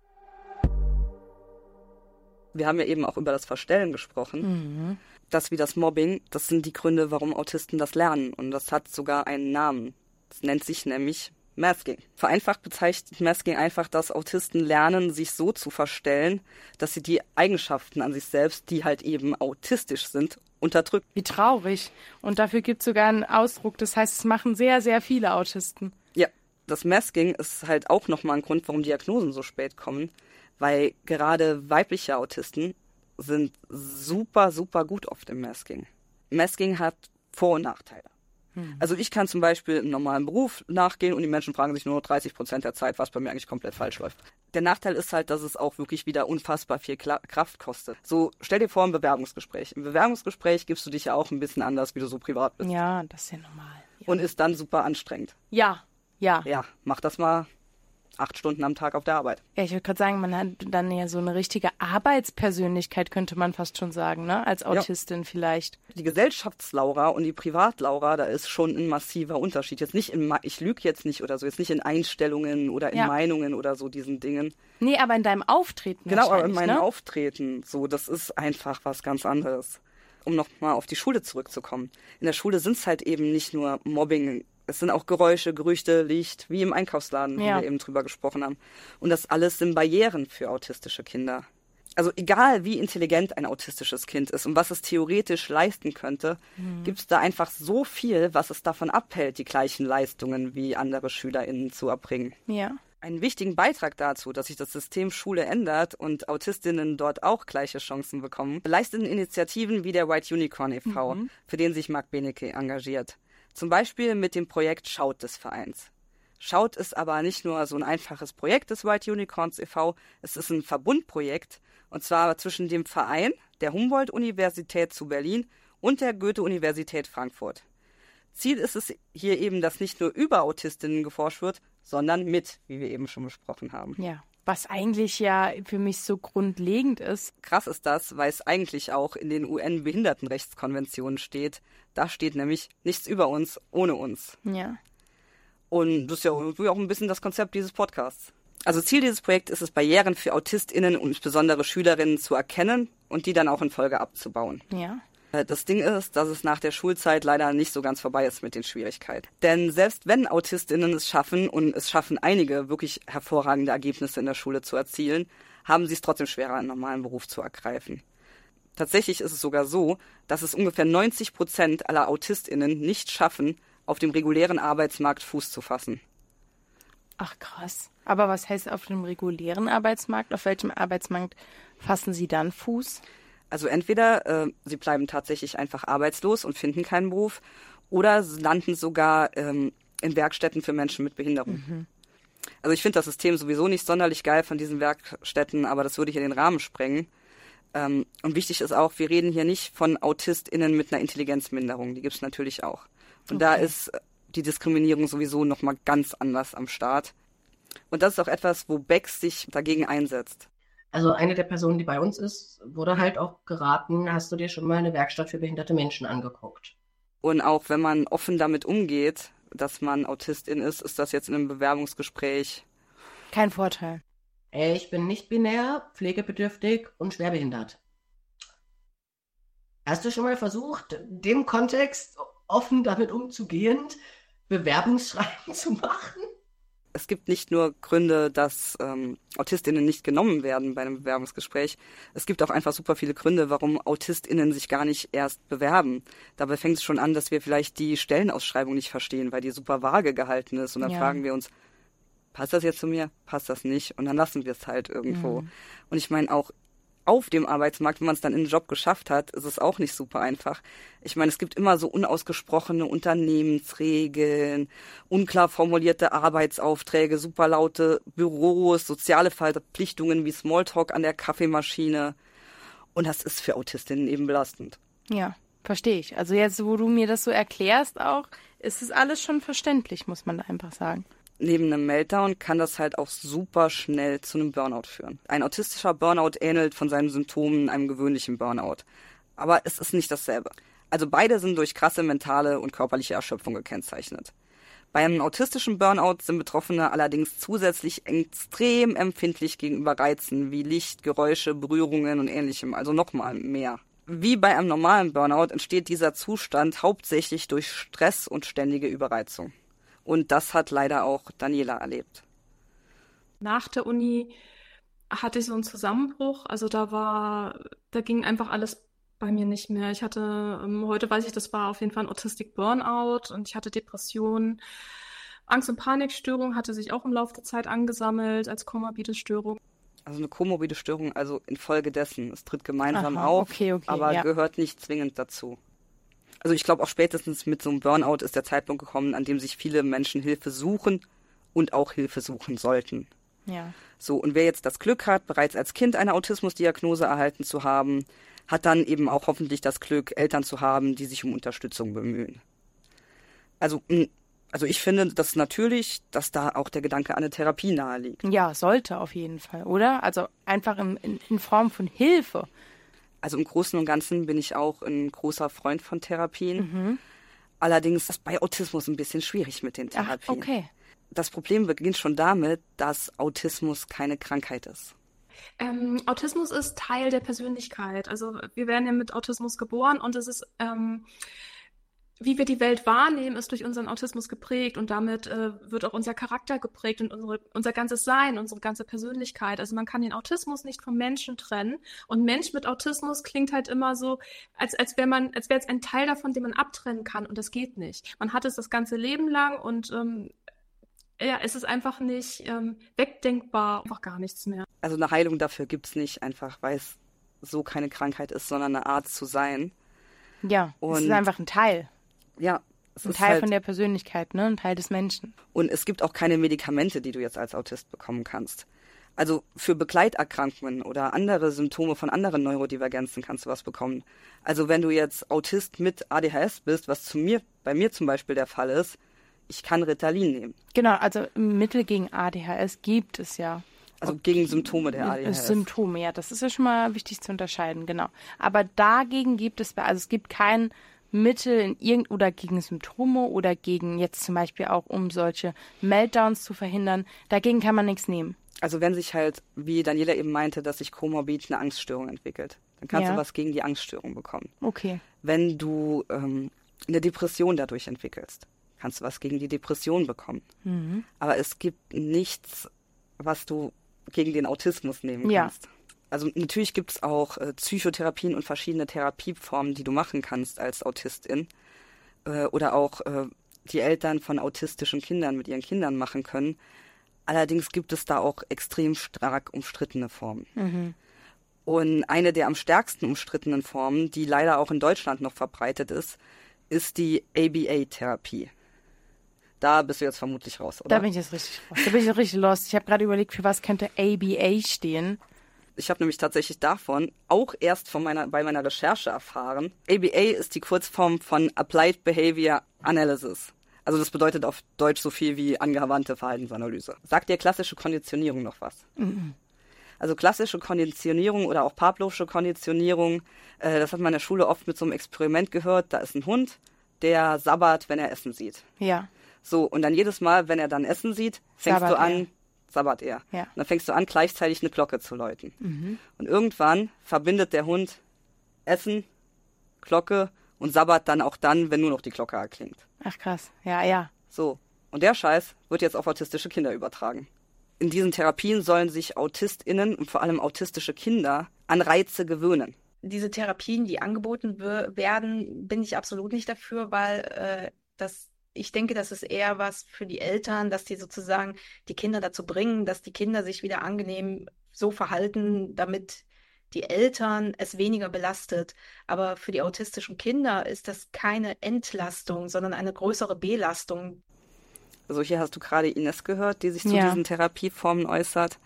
Wir haben ja eben auch über das Verstellen gesprochen. Mhm. Das wie das Mobbing, das sind die Gründe, warum Autisten das lernen. Und das hat sogar einen Namen. Das nennt sich nämlich Masking. Vereinfacht bezeichnet Masking einfach, dass Autisten lernen, sich so zu verstellen, dass sie die Eigenschaften an sich selbst, die halt eben autistisch sind, unterdrücken. Wie traurig. Und dafür gibt es sogar einen Ausdruck, das heißt, es machen sehr, sehr viele Autisten. Ja, das Masking ist halt auch nochmal ein Grund, warum Diagnosen so spät kommen, weil gerade weibliche Autisten sind super, super gut oft im Masking. Masking hat Vor- und Nachteile. Hm. Also ich kann zum Beispiel einem normalen Beruf nachgehen und die Menschen fragen sich nur noch dreißig Prozent der Zeit, was bei mir eigentlich komplett falsch läuft. Der Nachteil ist halt, dass es auch wirklich wieder unfassbar viel Kla- Kraft kostet. So, stell dir vor, ein Bewerbungsgespräch. Im Bewerbungsgespräch gibst du dich ja auch ein bisschen anders, wie du so privat bist. Ja, das ist ja normal. Ja, Und ist dann super anstrengend. ja. Ja. Ja, mach das mal acht Stunden am Tag auf der Arbeit. Ja, ich würde gerade sagen, man hat dann ja so eine richtige Arbeitspersönlichkeit, könnte man fast schon sagen, ne? Als Autistin vielleicht. Die Gesellschaftslaura und die Privatlaura, da ist schon ein massiver Unterschied. Jetzt nicht in, Ma- ich lüge jetzt nicht oder so, jetzt nicht in Einstellungen oder in Ja. Meinungen oder so diesen Dingen. Nee, aber in deinem Auftreten Genau, aber in wahrscheinlich, meinem ne? Auftreten, so, das ist einfach was ganz anderes. Um nochmal auf die Schule zurückzukommen. In der Schule sind es halt eben nicht nur Mobbing, es sind auch Geräusche, Gerüchte, Licht, wie im Einkaufsladen, Ja. wie wir eben drüber gesprochen haben. Und das alles sind Barrieren für autistische Kinder. Also egal, wie intelligent ein autistisches Kind ist und was es theoretisch leisten könnte, Mhm. gibt es da einfach so viel, was es davon abhält, die gleichen Leistungen wie andere SchülerInnen zu erbringen. Ja. Einen wichtigen Beitrag dazu, dass sich das System Schule ändert und Autistinnen dort auch gleiche Chancen bekommen, leisten Initiativen wie der White Unicorn e V, Mhm. für den sich Marc Benecke engagiert. Zum Beispiel mit dem Projekt Schaut des Vereins. Schaut ist aber nicht nur so ein einfaches Projekt des White Unicorns e V, es ist ein Verbundprojekt, und zwar zwischen dem Verein, der Humboldt-Universität zu Berlin und der Goethe-Universität Frankfurt. Ziel ist es hier eben, dass nicht nur über Autistinnen geforscht wird, sondern mit, wie wir eben schon besprochen haben. Ja, was eigentlich ja für mich so grundlegend ist. Krass ist das, weil es eigentlich auch in den U N-Behindertenrechtskonventionen steht. Da steht nämlich nichts über uns ohne uns. Ja. Und das ist ja irgendwie auch ein bisschen das Konzept dieses Podcasts. Also Ziel dieses Projekts ist es, Barrieren für AutistInnen und insbesondere Schülerinnen zu erkennen und die dann auch in Folge abzubauen. Ja. Das Ding ist, dass es nach der Schulzeit leider nicht so ganz vorbei ist mit den Schwierigkeiten. Denn selbst wenn AutistInnen es schaffen, und es schaffen einige, wirklich hervorragende Ergebnisse in der Schule zu erzielen, haben sie es trotzdem schwerer, einen normalen Beruf zu ergreifen. Tatsächlich ist es sogar so, dass es ungefähr neunzig Prozent aller AutistInnen nicht schaffen, auf dem regulären Arbeitsmarkt Fuß zu fassen. Ach krass. Aber was heißt auf dem regulären Arbeitsmarkt? Auf welchem Arbeitsmarkt fassen Sie dann Fuß? Also entweder äh, sie bleiben tatsächlich einfach arbeitslos und finden keinen Beruf, oder sie landen sogar ähm, in Werkstätten für Menschen mit Behinderung. Mhm. Also ich finde das System sowieso nicht sonderlich geil von diesen Werkstätten, aber das würde hier den Rahmen sprengen. Ähm, und wichtig ist auch, wir reden hier nicht von AutistInnen mit einer Intelligenzminderung, die gibt es natürlich auch. Und okay. Da ist die Diskriminierung sowieso nochmal ganz anders am Start. Und das ist auch etwas, wo Bex sich dagegen einsetzt. Also eine der Personen, die bei uns ist, wurde halt auch geraten, hast du dir schon mal eine Werkstatt für behinderte Menschen angeguckt? Und auch wenn man offen damit umgeht, dass man Autistin ist, ist das jetzt in einem Bewerbungsgespräch kein Vorteil. Ich bin nicht binär, pflegebedürftig und schwerbehindert. Hast du schon mal versucht, dem Kontext offen damit umzugehend Bewerbungsschreiben zu machen? Es gibt nicht nur Gründe, dass ähm, AutistInnen nicht genommen werden bei einem Bewerbungsgespräch. Es gibt auch einfach super viele Gründe, warum AutistInnen sich gar nicht erst bewerben. Dabei fängt es schon an, dass wir vielleicht die Stellenausschreibung nicht verstehen, weil die super vage gehalten ist. Und dann ja. fragen wir uns, passt das jetzt zu mir? Passt das nicht? Und dann lassen wir es halt irgendwo. Mhm. Und ich meine auch, auf dem Arbeitsmarkt, wenn man es dann in den Job geschafft hat, ist es auch nicht super einfach. Ich meine, es gibt immer so unausgesprochene Unternehmensregeln, unklar formulierte Arbeitsaufträge, super laute Büros, soziale Verpflichtungen wie Smalltalk an der Kaffeemaschine. Und das ist für Autistinnen eben belastend. Ja, verstehe ich. Also jetzt, wo du mir das so erklärst auch, ist es alles schon verständlich, muss man einfach sagen. Neben einem Meltdown kann das halt auch super schnell zu einem Burnout führen. Ein autistischer Burnout ähnelt von seinen Symptomen einem gewöhnlichen Burnout. Aber es ist nicht dasselbe. Also beide sind durch krasse mentale und körperliche Erschöpfung gekennzeichnet. Bei einem autistischen Burnout sind Betroffene allerdings zusätzlich extrem empfindlich gegenüber Reizen wie Licht, Geräusche, Berührungen und Ähnlichem, also nochmal mehr. Wie bei einem normalen Burnout entsteht dieser Zustand hauptsächlich durch Stress und ständige Überreizung. Und das hat leider auch Daniela erlebt. Nach der Uni hatte ich so einen Zusammenbruch. Also da war, da ging einfach alles bei mir nicht mehr. Ich hatte, ähm, heute weiß ich, das war auf jeden Fall ein Autistic Burnout und ich hatte Depressionen. Angst- und Panikstörung hatte sich auch im Laufe der Zeit angesammelt als komorbide Störung. Also eine komorbide Störung, also infolgedessen. Es tritt gemeinsam Aha, auf, okay, okay, aber ja. gehört nicht zwingend dazu. Also ich glaube auch spätestens mit so einem Burnout ist der Zeitpunkt gekommen, an dem sich viele Menschen Hilfe suchen und auch Hilfe suchen sollten. Ja. So, und wer jetzt das Glück hat, bereits als Kind eine Autismusdiagnose erhalten zu haben, hat dann eben auch hoffentlich das Glück, Eltern zu haben, die sich um Unterstützung bemühen. Also, also ich finde das natürlich, dass da auch der Gedanke an eine Therapie nahe liegt. Ja, sollte auf jeden Fall, oder? Also einfach in, in, in Form von Hilfe. Also im Großen und Ganzen bin ich auch ein großer Freund von Therapien. Mhm. Allerdings ist das bei Autismus ein bisschen schwierig mit den Therapien. Ach, okay. Das Problem beginnt schon damit, dass Autismus keine Krankheit ist. Ähm, Autismus ist Teil der Persönlichkeit. Also wir werden ja mit Autismus geboren und es ist, ähm, wie wir die Welt wahrnehmen, ist durch unseren Autismus geprägt und damit äh, wird auch unser Charakter geprägt und unsere, unser ganzes Sein, unsere ganze Persönlichkeit. Also man kann den Autismus nicht vom Menschen trennen und Mensch mit Autismus klingt halt immer so, als, als wäre man, als wäre es ein Teil davon, den man abtrennen kann und das geht nicht. Man hat es das ganze Leben lang und ähm, ja, es ist einfach nicht ähm, wegdenkbar, einfach gar nichts mehr. Also eine Heilung dafür gibt's nicht, einfach weil es so keine Krankheit ist, sondern eine Art zu sein. Ja, und es ist einfach ein Teil. Ja, Es Ein ist Teil halt, von der Persönlichkeit, ne? Ein Teil des Menschen. und es gibt auch keine Medikamente, die du jetzt als Autist bekommen kannst. Also für Begleiterkrankungen oder andere Symptome von anderen Neurodivergenzen kannst du was bekommen. Also wenn du jetzt Autist mit A D H S bist, was zu mir, bei mir zum Beispiel der Fall ist, ich kann Ritalin nehmen. Genau, also Mittel gegen A D H S gibt es ja. Also gegen Symptome der A D H S. Symptome, ja, das ist ja schon mal wichtig zu unterscheiden, genau. Aber dagegen gibt es, also es gibt kein Mittel in irgend oder gegen Symptome oder gegen jetzt zum Beispiel auch, um solche Meltdowns zu verhindern. Dagegen kann man nichts nehmen. Also wenn sich halt, wie Daniela eben meinte, dass sich komorbid eine Angststörung entwickelt, dann kannst Ja. du was gegen die Angststörung bekommen. Okay. Wenn du ähm, eine Depression dadurch entwickelst, kannst du was gegen die Depression bekommen. Mhm. Aber es gibt nichts, was du gegen den Autismus nehmen Ja. kannst. Also natürlich gibt es auch äh, Psychotherapien und verschiedene Therapieformen, die du machen kannst als Autistin. Äh, oder auch äh, die Eltern von autistischen Kindern mit ihren Kindern machen können. Allerdings gibt es da auch extrem stark umstrittene Formen. Mhm. Und eine der am stärksten umstrittenen Formen, die leider auch in Deutschland noch verbreitet ist, ist die A B A-Therapie. Da bist du jetzt vermutlich raus, oder? Da bin ich jetzt richtig raus. Da bin ich richtig lost. Ich habe gerade überlegt, für was könnte A B A stehen. Ich habe nämlich tatsächlich davon auch erst von meiner, bei meiner Recherche erfahren. A B A ist die Kurzform von Applied Behavior Analysis. Also das bedeutet auf Deutsch so viel wie angewandte Verhaltensanalyse. Sagt dir klassische Konditionierung noch was? Mhm. Also klassische Konditionierung oder auch Pavlovsche Konditionierung, äh, das hat man in der Schule oft mit so einem Experiment gehört. Da ist ein Hund, der sabbert, wenn er Essen sieht. Ja. So, und dann jedes Mal, wenn er dann Essen sieht, fängst Sabbert du an, er. sabbert er. Ja. Und dann fängst du an, gleichzeitig eine Glocke zu läuten. Mhm. Und irgendwann verbindet der Hund Essen, Glocke und sabbert dann auch dann, wenn nur noch die Glocke erklingt. Ach krass. Ja, ja. So, und der Scheiß wird jetzt auf autistische Kinder übertragen. In diesen Therapien sollen sich AutistInnen und vor allem autistische Kinder an Reize gewöhnen. Diese Therapien, die angeboten wir- werden, bin ich absolut nicht dafür, weil äh, das, ich denke, das ist eher was für die Eltern, dass die sozusagen die Kinder dazu bringen, dass die Kinder sich wieder angenehm so verhalten, damit die Eltern es weniger belastet. Aber für die autistischen Kinder ist das keine Entlastung, sondern eine größere Belastung. Also hier hast du gerade Ines gehört, die sich zu Ja. diesen Therapieformen äußert.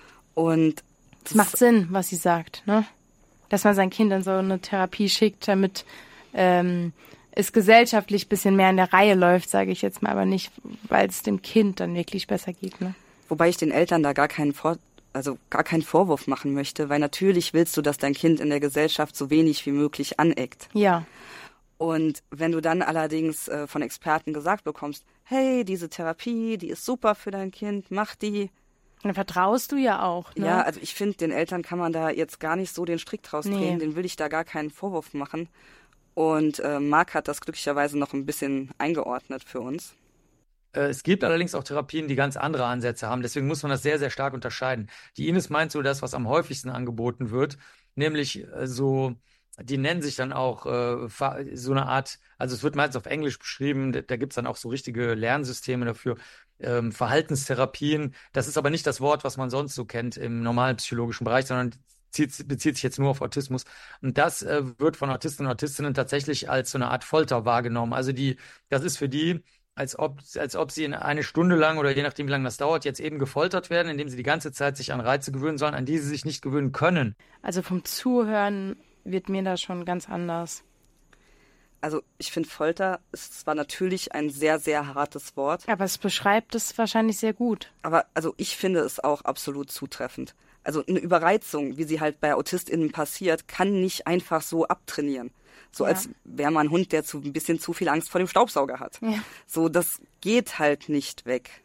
Und Es macht Sinn, was sie sagt, ne? Dass man sein Kind in so eine Therapie schickt, damit ähm, es gesellschaftlich ein bisschen mehr in der Reihe läuft, sage ich jetzt mal, aber nicht, weil es dem Kind dann wirklich besser geht, ne? wobei ich den Eltern da gar keinen Vor also gar keinen Vorwurf machen möchte, weil natürlich willst du, dass dein Kind in der Gesellschaft so wenig wie möglich aneckt. Ja. Und wenn du dann allerdings äh, von Experten gesagt bekommst, hey, diese Therapie, die ist super für dein Kind, mach die. Und dann vertraust du ja auch, ne? Ja, also ich finde, den Eltern kann man da jetzt gar nicht so den Strick draus Nee. drehen, den will ich da gar keinen Vorwurf machen. Und äh, Marc hat das glücklicherweise noch ein bisschen eingeordnet für uns. Äh, Es gibt allerdings auch Therapien, die ganz andere Ansätze haben. Deswegen muss man das sehr, sehr stark unterscheiden. Die Ines meint so das, was am häufigsten angeboten wird, nämlich äh, so, die nennen sich dann auch äh, Ver- so eine Art, also es wird meistens auf Englisch beschrieben, da, da gibt es dann auch so richtige Lernsysteme dafür, ähm, Verhaltenstherapien. Das ist aber nicht das Wort, was man sonst so kennt im normalen psychologischen Bereich, sondern zieht, bezieht sich jetzt nur auf Autismus. Und das äh, wird von Autisten und Autistinnen tatsächlich als so eine Art Folter wahrgenommen. Also die, das ist für die, als ob, als ob sie in eine Stunde lang oder je nachdem, wie lange das dauert, jetzt eben gefoltert werden, indem sie die ganze Zeit sich an Reize gewöhnen sollen, an die sie sich nicht gewöhnen können. Also vom Zuhören wird mir das schon ganz anders. Also ich finde, Folter ist zwar natürlich ein sehr, sehr hartes Wort, Aber es beschreibt es wahrscheinlich sehr gut. aber also ich finde es auch absolut zutreffend. Also eine Überreizung, wie sie halt bei AutistInnen passiert, kann nicht einfach so abtrainieren. So Ja. als wäre man ein Hund, der zu, ein bisschen zu viel Angst vor dem Staubsauger hat. Ja. So, das geht halt nicht weg.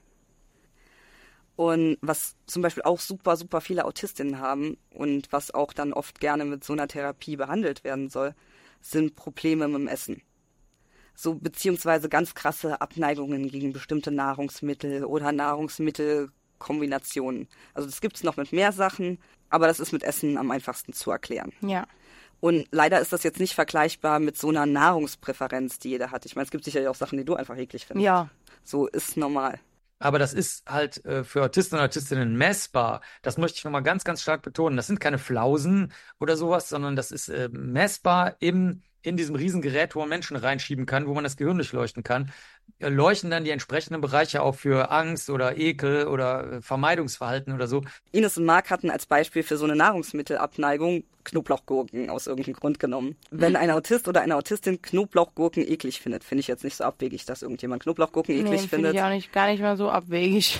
Und was zum Beispiel auch super, super viele AutistInnen haben und was auch dann oft gerne mit so einer Therapie behandelt werden soll, sind Probleme mit dem Essen. So beziehungsweise ganz krasse Abneigungen gegen bestimmte Nahrungsmittel oder Nahrungsmittelkombinationen. Also das gibt's noch mit mehr Sachen, aber das ist mit Essen am einfachsten zu erklären. Ja. Und leider ist das jetzt nicht vergleichbar mit so einer Nahrungspräferenz, die jeder hat. Ich meine, es gibt sicherlich auch Sachen, die du einfach eklig findest. Ja. So ist normal. Aber das ist halt äh, für Autisten und Autistinnen messbar. Das möchte ich nochmal ganz, ganz stark betonen. Das sind keine Flausen oder sowas, sondern das ist äh, messbar im in diesem Riesengerät, wo man Menschen reinschieben kann, wo man das Gehirn durchleuchten kann, äh, leuchten dann die entsprechenden Bereiche auf für Angst oder Ekel oder äh, Vermeidungsverhalten oder so. Ines und Marc hatten als Beispiel für so eine Nahrungsmittelabneigung Knoblauchgurken aus irgendeinem Grund genommen. Wenn ein Autist oder eine Autistin Knoblauchgurken eklig findet, finde ich jetzt nicht so abwegig, dass irgendjemand Knoblauchgurken eklig nee, findet. finde ich auch nicht, gar nicht mal so abwegig.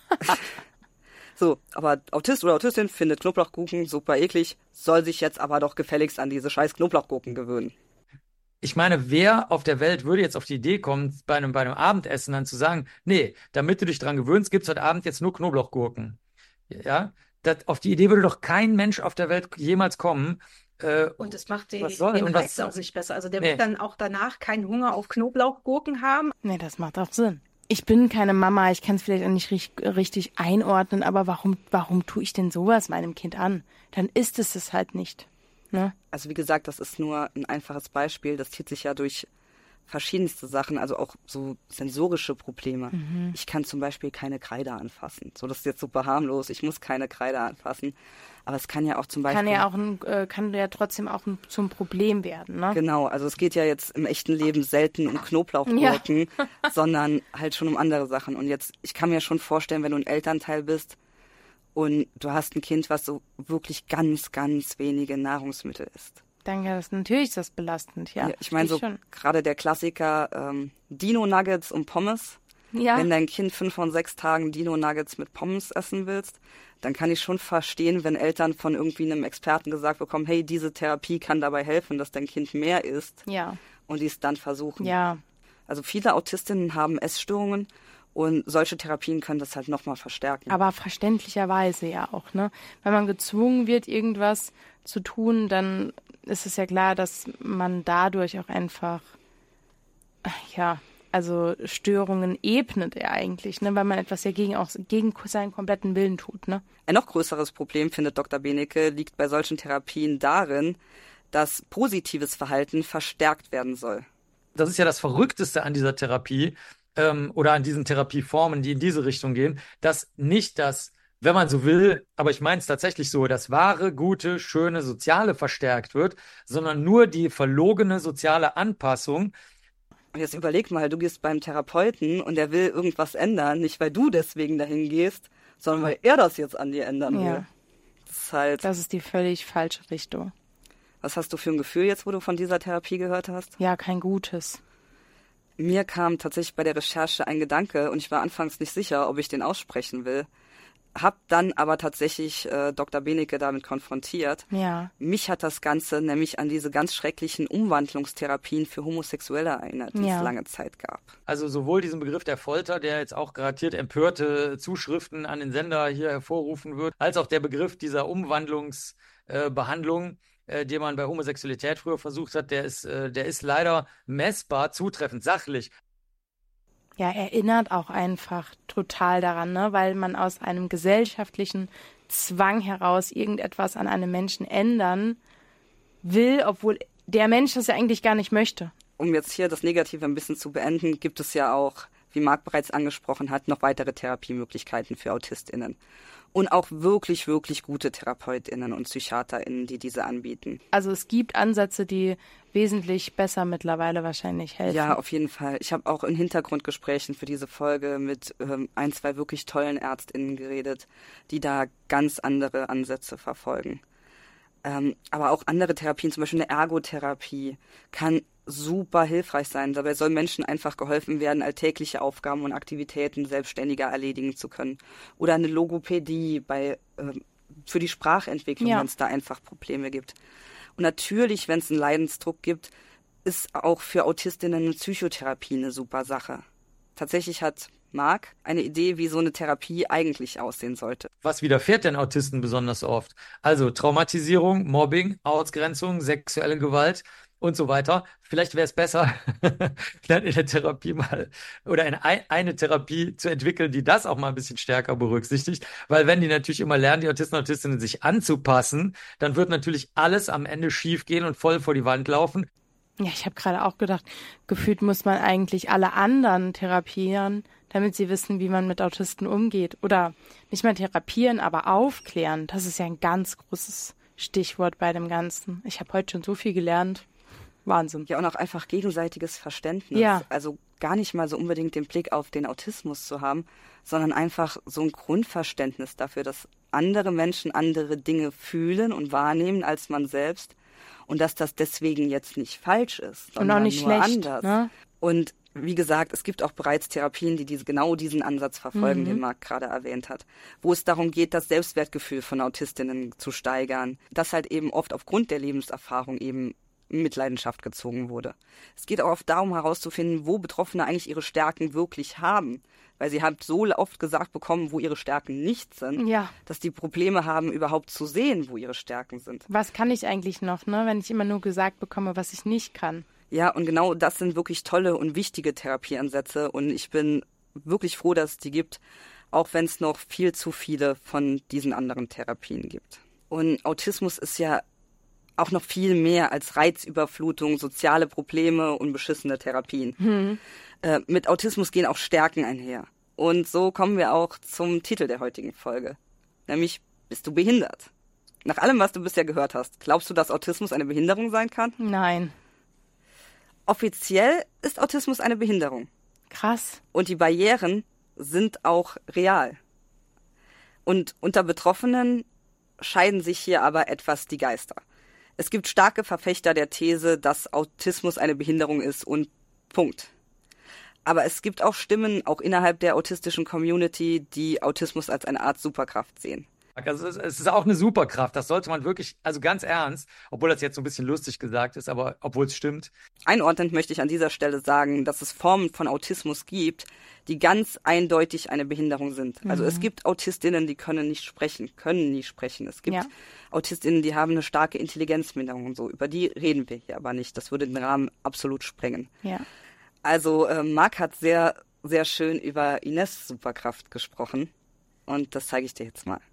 So, aber Autist oder Autistin findet Knoblauchgurken super eklig, soll sich jetzt aber doch gefälligst an diese scheiß Knoblauchgurken gewöhnen. Ich meine, wer auf der Welt würde jetzt auf die Idee kommen, bei einem, bei einem Abendessen dann zu sagen, nee, damit du dich dran gewöhnst, gibt's heute Abend jetzt nur Knoblauchgurken. Ja, das, auf die Idee würde doch kein Mensch auf der Welt jemals kommen. Äh, Und es macht den, was soll? den Und Reiz was- auch nicht besser. Also der Nee. wird dann auch danach keinen Hunger auf Knoblauchgurken haben. Nee, das macht auch Sinn. Ich bin keine Mama, ich kann es vielleicht auch nicht richtig, richtig einordnen, aber warum, warum tue ich denn sowas meinem Kind an? Dann ist es es halt nicht. Ne? Also wie gesagt, das ist nur ein einfaches Beispiel. Das zieht sich ja durch verschiedenste Sachen, also auch so sensorische Probleme. Mhm. Ich kann zum Beispiel keine Kreide anfassen. So, das ist jetzt super harmlos. Ich muss keine Kreide anfassen. Aber es kann ja auch zum Beispiel... Kann ja auch ein, äh, kann ja trotzdem auch ein, zum Problem werden, ne? Genau, also es geht ja jetzt im echten Leben selten um Knoblauchgurken, sondern halt schon um andere Sachen. Und jetzt, ich kann mir schon vorstellen, wenn du ein Elternteil bist und du hast ein Kind, was so wirklich ganz, ganz wenige Nahrungsmittel isst. Dann ja, das, natürlich ist das belastend, ja. Ja, ich meine so schon. gerade der Klassiker ähm, Dino-Nuggets und Pommes. Ja. Wenn dein Kind fünf von sechs Tagen Dino-Nuggets mit Pommes essen willst, dann kann ich schon verstehen, wenn Eltern von irgendwie einem Experten gesagt bekommen, hey, diese Therapie kann dabei helfen, dass dein Kind mehr isst Ja, und die es dann versuchen. ja. Also viele Autistinnen haben Essstörungen und solche Therapien können das halt nochmal verstärken. Aber verständlicherweise ja auch, ne? Wenn man gezwungen wird, irgendwas zu tun, dann ist es ja klar, dass man dadurch auch einfach, ja, also Störungen ebnet er eigentlich, ne? Weil man etwas ja gegen, auch gegen seinen kompletten Willen tut, ne? Ein noch größeres Problem, findet Doktor Benecke, liegt bei solchen Therapien darin, dass positives Verhalten verstärkt werden soll. Das ist ja das Verrückteste an dieser Therapie ähm, oder an diesen Therapieformen, die in diese Richtung gehen, dass nicht das, wenn man so will, aber ich meine es tatsächlich so, das wahre, gute, schöne Soziale verstärkt wird, sondern nur die verlogene soziale Anpassung. Und jetzt überleg mal, du gehst beim Therapeuten und der will irgendwas ändern, nicht weil du deswegen dahin gehst, sondern weil er das jetzt an dir ändern will. Ja. Das ist halt, Das ist die völlig falsche Richtung. was hast du für ein Gefühl jetzt, wo du von dieser Therapie gehört hast? Ja, kein Gutes. Mir kam tatsächlich bei der Recherche ein Gedanke und ich war anfangs nicht sicher, ob ich den aussprechen will. Hab dann aber tatsächlich äh, Doktor Benecke damit konfrontiert. Ja. Mich hat das Ganze nämlich an diese ganz schrecklichen Umwandlungstherapien für Homosexuelle erinnert, die Ja. es lange Zeit gab. Also sowohl diesen Begriff der Folter, der jetzt auch garantiert empörte Zuschriften an den Sender hier hervorrufen wird, als auch der Begriff dieser Umwandlungsbehandlung, äh, die man bei Homosexualität früher versucht hat, der ist, äh, der ist leider messbar zutreffend, sachlich. Ja, erinnert auch einfach total daran, ne? Weil man aus einem gesellschaftlichen Zwang heraus irgendetwas an einem Menschen ändern will, obwohl der Mensch das ja eigentlich gar nicht möchte. Um jetzt hier das Negative ein bisschen zu beenden, gibt es ja auch, wie Marc bereits angesprochen hat, noch weitere Therapiemöglichkeiten für AutistInnen. Und auch wirklich, wirklich gute TherapeutInnen und PsychiaterInnen, die diese anbieten. Also es gibt Ansätze, die wesentlich besser mittlerweile wahrscheinlich helfen. Ja, auf jeden Fall. Ich habe auch in Hintergrundgesprächen für diese Folge mit ähm, ein, zwei wirklich tollen ÄrztInnen geredet, die da ganz andere Ansätze verfolgen. Ähm, aber auch andere Therapien, zum Beispiel eine Ergotherapie, kann super hilfreich sein. Dabei soll Menschen einfach geholfen werden, alltägliche Aufgaben und Aktivitäten selbstständiger erledigen zu können. Oder eine Logopädie bei, äh, für die Sprachentwicklung, Ja. wenn es da einfach Probleme gibt. Und natürlich, wenn es einen Leidensdruck gibt, ist auch für Autistinnen eine Psychotherapie eine super Sache. Tatsächlich hat Marc eine Idee, wie so eine Therapie eigentlich aussehen sollte. Was widerfährt denn Autisten besonders oft? Also Traumatisierung, Mobbing, Ausgrenzung, sexuelle Gewalt und so weiter. Vielleicht wäre es besser, dann in der Therapie mal oder in ein, eine Therapie zu entwickeln, die das auch mal ein bisschen stärker berücksichtigt. Weil wenn die natürlich immer lernen, die Autisten und Autistinnen sich anzupassen, dann wird natürlich alles am Ende schief gehen und voll vor die Wand laufen. Ja, ich habe gerade auch gedacht, gefühlt muss man eigentlich alle anderen therapieren, damit sie wissen, wie man mit Autisten umgeht. Oder nicht mal therapieren, aber aufklären. Das ist ja ein ganz großes Stichwort bei dem Ganzen. Ich habe heute schon so viel gelernt. Wahnsinn. Ja, und auch einfach gegenseitiges Verständnis. Ja. Also gar nicht mal so unbedingt den Blick auf den Autismus zu haben, sondern einfach so ein Grundverständnis dafür, dass andere Menschen andere Dinge fühlen und wahrnehmen als man selbst und dass das deswegen jetzt nicht falsch ist, sondern und auch nicht nur schlecht, anders. Ne? Und wie gesagt, es gibt auch bereits Therapien, die diese, genau diesen Ansatz verfolgen, Mhm. den Marc gerade erwähnt hat, wo es darum geht, das Selbstwertgefühl von Autistinnen zu steigern, das halt eben oft aufgrund der Lebenserfahrung eben in Mitleidenschaft gezogen wurde. Es geht auch oft darum herauszufinden, wo Betroffene eigentlich ihre Stärken wirklich haben, weil sie halt so oft gesagt bekommen, wo ihre Stärken nicht sind, Ja. dass die Probleme haben, überhaupt zu sehen, wo ihre Stärken sind. Was kann ich eigentlich noch, ne? Wenn ich immer nur gesagt bekomme, was ich nicht kann. Ja, und genau das sind wirklich tolle und wichtige Therapieansätze und ich bin wirklich froh, dass es die gibt, auch wenn es noch viel zu viele von diesen anderen Therapien gibt. Und Autismus ist ja auch noch viel mehr als Reizüberflutung, soziale Probleme und beschissene Therapien. Hm. Äh, mit Autismus gehen auch Stärken einher. Und so kommen wir auch zum Titel der heutigen Folge, nämlich Bist du behindert? Nach allem, was du bisher gehört hast, glaubst du, dass Autismus eine Behinderung sein kann? Nein. Offiziell ist Autismus eine Behinderung. Krass. Und die Barrieren sind auch real. Und unter Betroffenen scheiden sich hier aber etwas die Geister. Es gibt starke Verfechter der These, dass Autismus eine Behinderung ist und Punkt. Aber es gibt auch Stimmen, auch innerhalb der autistischen Community, die Autismus als eine Art Superkraft sehen. Also es es ist auch eine Superkraft, das sollte man wirklich, also ganz ernst, obwohl das jetzt so ein bisschen lustig gesagt ist, aber obwohl es stimmt. Einordnend möchte ich an dieser Stelle sagen, dass es Formen von Autismus gibt, die ganz eindeutig eine Behinderung sind. Also Mhm. es gibt Autistinnen, die können nicht sprechen, können nie sprechen. Es gibt Ja. Autistinnen, die haben eine starke Intelligenzminderung und so. Über die reden wir hier aber nicht. Das würde den Rahmen absolut sprengen. Ja. Also äh, Marc hat sehr, sehr schön über Ines' Superkraft gesprochen und das zeige ich dir jetzt mal.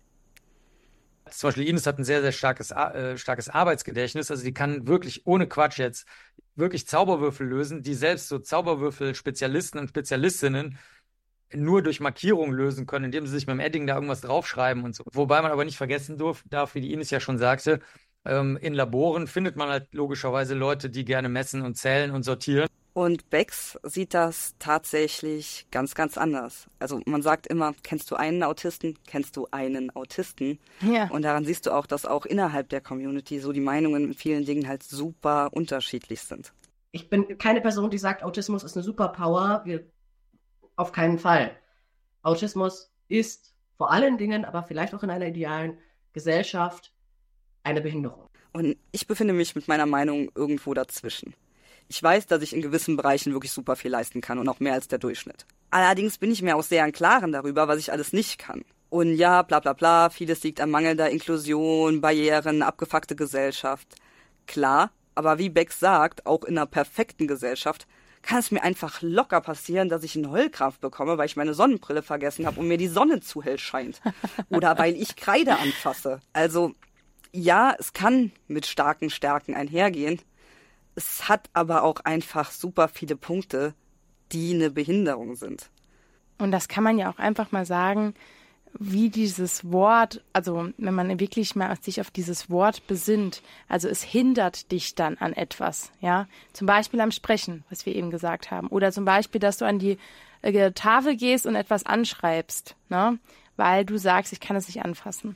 Zum Beispiel Ines hat ein sehr, sehr starkes, äh, starkes Arbeitsgedächtnis. Also die kann wirklich ohne Quatsch jetzt wirklich Zauberwürfel lösen, die selbst so Zauberwürfel-Spezialisten und Spezialistinnen nur durch Markierungen lösen können, indem sie sich mit dem Edding da irgendwas draufschreiben und so. Wobei man aber nicht vergessen darf, darf wie die Ines ja schon sagte, ähm, in Laboren findet man halt logischerweise Leute, die gerne messen und zählen und sortieren. Und Bex sieht das tatsächlich ganz, ganz anders. Also man sagt immer, kennst du einen Autisten, kennst du einen Autisten. Ja. Und daran siehst du auch, dass auch innerhalb der Community so die Meinungen in vielen Dingen halt super unterschiedlich sind. Ich bin keine Person, die sagt, Autismus ist eine Superpower. Wir, auf keinen Fall. Autismus ist vor allen Dingen, aber vielleicht auch in einer idealen Gesellschaft, eine Behinderung. Und ich befinde mich mit meiner Meinung irgendwo dazwischen. Ich weiß, dass ich in gewissen Bereichen wirklich super viel leisten kann und auch mehr als der Durchschnitt. Allerdings bin ich mir auch sehr im Klaren darüber, was ich alles nicht kann. Und ja, bla bla bla, vieles liegt an mangelnder Inklusion, Barrieren, abgefuckte Gesellschaft. Klar, aber wie Bex sagt, auch in einer perfekten Gesellschaft kann es mir einfach locker passieren, dass ich einen Heulkrampf bekomme, weil ich meine Sonnenbrille vergessen habe und mir die Sonne zu hell scheint. Oder weil ich Kreide anfasse. Also ja, es kann mit starken Stärken einhergehen. Es hat aber auch einfach super viele Punkte, die eine Behinderung sind. Und das kann man ja auch einfach mal sagen, wie dieses Wort, also wenn man wirklich mal sich auf dieses Wort besinnt, also es hindert dich dann an etwas, ja, zum Beispiel am Sprechen, was wir eben gesagt haben, oder zum Beispiel, dass du an die äh, Tafel gehst und etwas anschreibst, ne, weil du sagst, ich kann es nicht anfassen.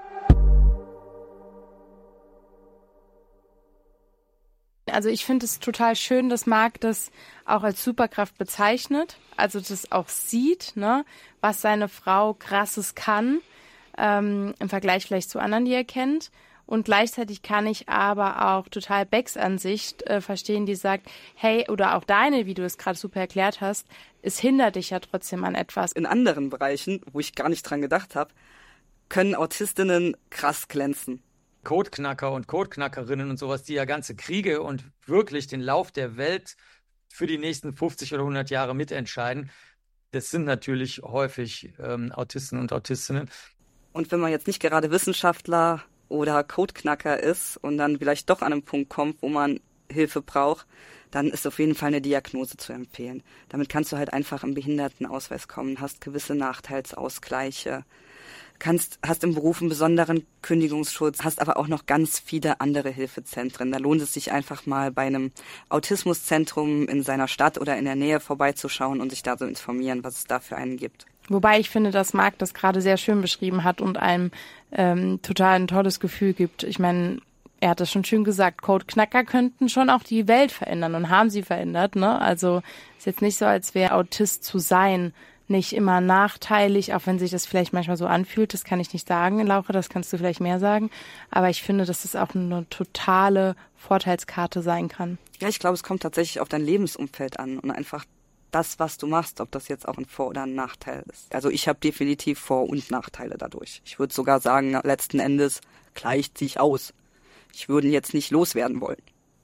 Also ich finde es total schön, dass Marc das auch als Superkraft bezeichnet, also das auch sieht, ne, was seine Frau Krasses kann, ähm, im Vergleich vielleicht zu anderen, die er kennt. Und gleichzeitig kann ich aber auch total Becks Ansicht äh, verstehen, die sagt, hey, oder auch deine, wie du es gerade super erklärt hast, es hindert dich ja trotzdem an etwas. In anderen Bereichen, wo ich gar nicht dran gedacht habe, können Autistinnen krass glänzen. Codeknacker und Codeknackerinnen und sowas, die ja ganze Kriege und wirklich den Lauf der Welt für die nächsten fünfzig oder hundert Jahre mitentscheiden, das sind natürlich häufig ähm, Autisten und Autistinnen. Und wenn man jetzt nicht gerade Wissenschaftler oder Codeknacker ist und dann vielleicht doch an einen Punkt kommt, wo man Hilfe braucht, dann ist auf jeden Fall eine Diagnose zu empfehlen. Damit kannst du halt einfach im Behindertenausweis kommen, hast gewisse Nachteilsausgleiche. kannst, hast im Beruf einen besonderen Kündigungsschutz, hast aber auch noch ganz viele andere Hilfezentren. Da lohnt es sich einfach mal bei einem Autismuszentrum in seiner Stadt oder in der Nähe vorbeizuschauen und sich da so informieren, was es da für einen gibt. Wobei ich finde, dass Marc das gerade sehr schön beschrieben hat und einem ähm, total ein tolles Gefühl gibt. Ich meine, er hat das schon schön gesagt, Codeknacker könnten schon auch die Welt verändern und haben sie verändert, ne? Also ist jetzt nicht so, als wäre Autist zu sein nicht immer nachteilig, auch wenn sich das vielleicht manchmal so anfühlt. Das kann ich nicht sagen, Laura, das kannst du vielleicht mehr sagen. Aber ich finde, dass es auch eine totale Vorteilskarte sein kann. Ja, ich glaube, es kommt tatsächlich auf dein Lebensumfeld an und einfach das, was du machst, ob das jetzt auch ein Vor- oder ein Nachteil ist. Also ich habe definitiv Vor- und Nachteile dadurch. Ich würde sogar sagen, letzten Endes gleicht sich aus. Ich würde ihn jetzt nicht loswerden wollen.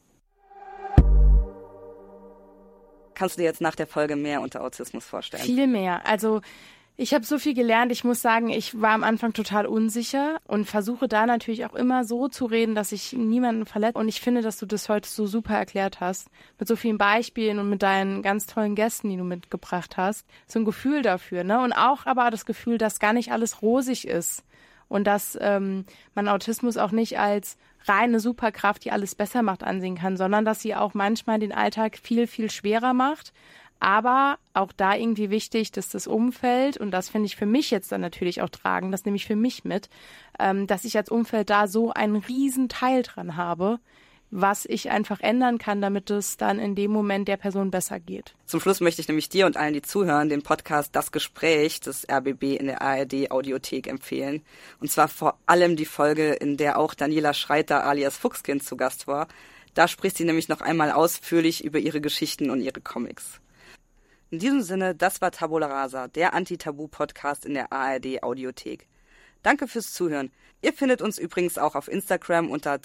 Kannst du dir jetzt nach der Folge mehr unter Autismus vorstellen? Viel mehr. Also ich habe so viel gelernt. Ich muss sagen, ich war am Anfang total unsicher und versuche da natürlich auch immer so zu reden, dass ich niemanden verletze. Und ich finde, dass du das heute so super erklärt hast. Mit so vielen Beispielen und mit deinen ganz tollen Gästen, die du mitgebracht hast. So ein Gefühl dafür, ne? Und auch aber das Gefühl, dass gar nicht alles rosig ist. Und dass ähm, man Autismus auch nicht als reine Superkraft, die alles besser macht, ansehen kann, sondern dass sie auch manchmal den Alltag viel, viel schwerer macht. Aber auch da irgendwie wichtig, dass das Umfeld, und das finde ich für mich jetzt dann natürlich auch tragen, das nehme ich für mich mit, ähm, dass ich als Umfeld da so einen riesen Teil dran habe, was ich einfach ändern kann, damit es dann in dem Moment der Person besser geht. Zum Schluss möchte ich nämlich dir und allen, die zuhören, den Podcast Das Gespräch des R B B in der A R D-Audiothek empfehlen. Und zwar vor allem die Folge, in der auch Daniela Schreiter alias Fuchskind zu Gast war. Da spricht sie nämlich noch einmal ausführlich über ihre Geschichten und ihre Comics. In diesem Sinne, das war Tabula Rasa, der Anti-Tabu-Podcast in der A R D-Audiothek. Danke fürs Zuhören. Ihr findet uns übrigens auch auf Instagram unter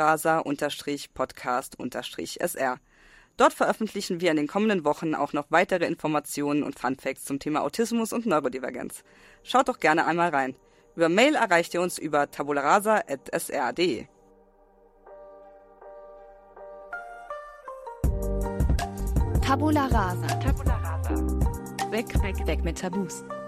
tabularasa-podcast-S R. Dort veröffentlichen wir in den kommenden Wochen auch noch weitere Informationen und Funfacts zum Thema Autismus und Neurodivergenz. Schaut doch gerne einmal rein. Über Mail erreicht ihr uns über tabularasa at s r punkt d e. Tabula Rasa. Tabula Rasa. Weg, weg, weg mit Tabus.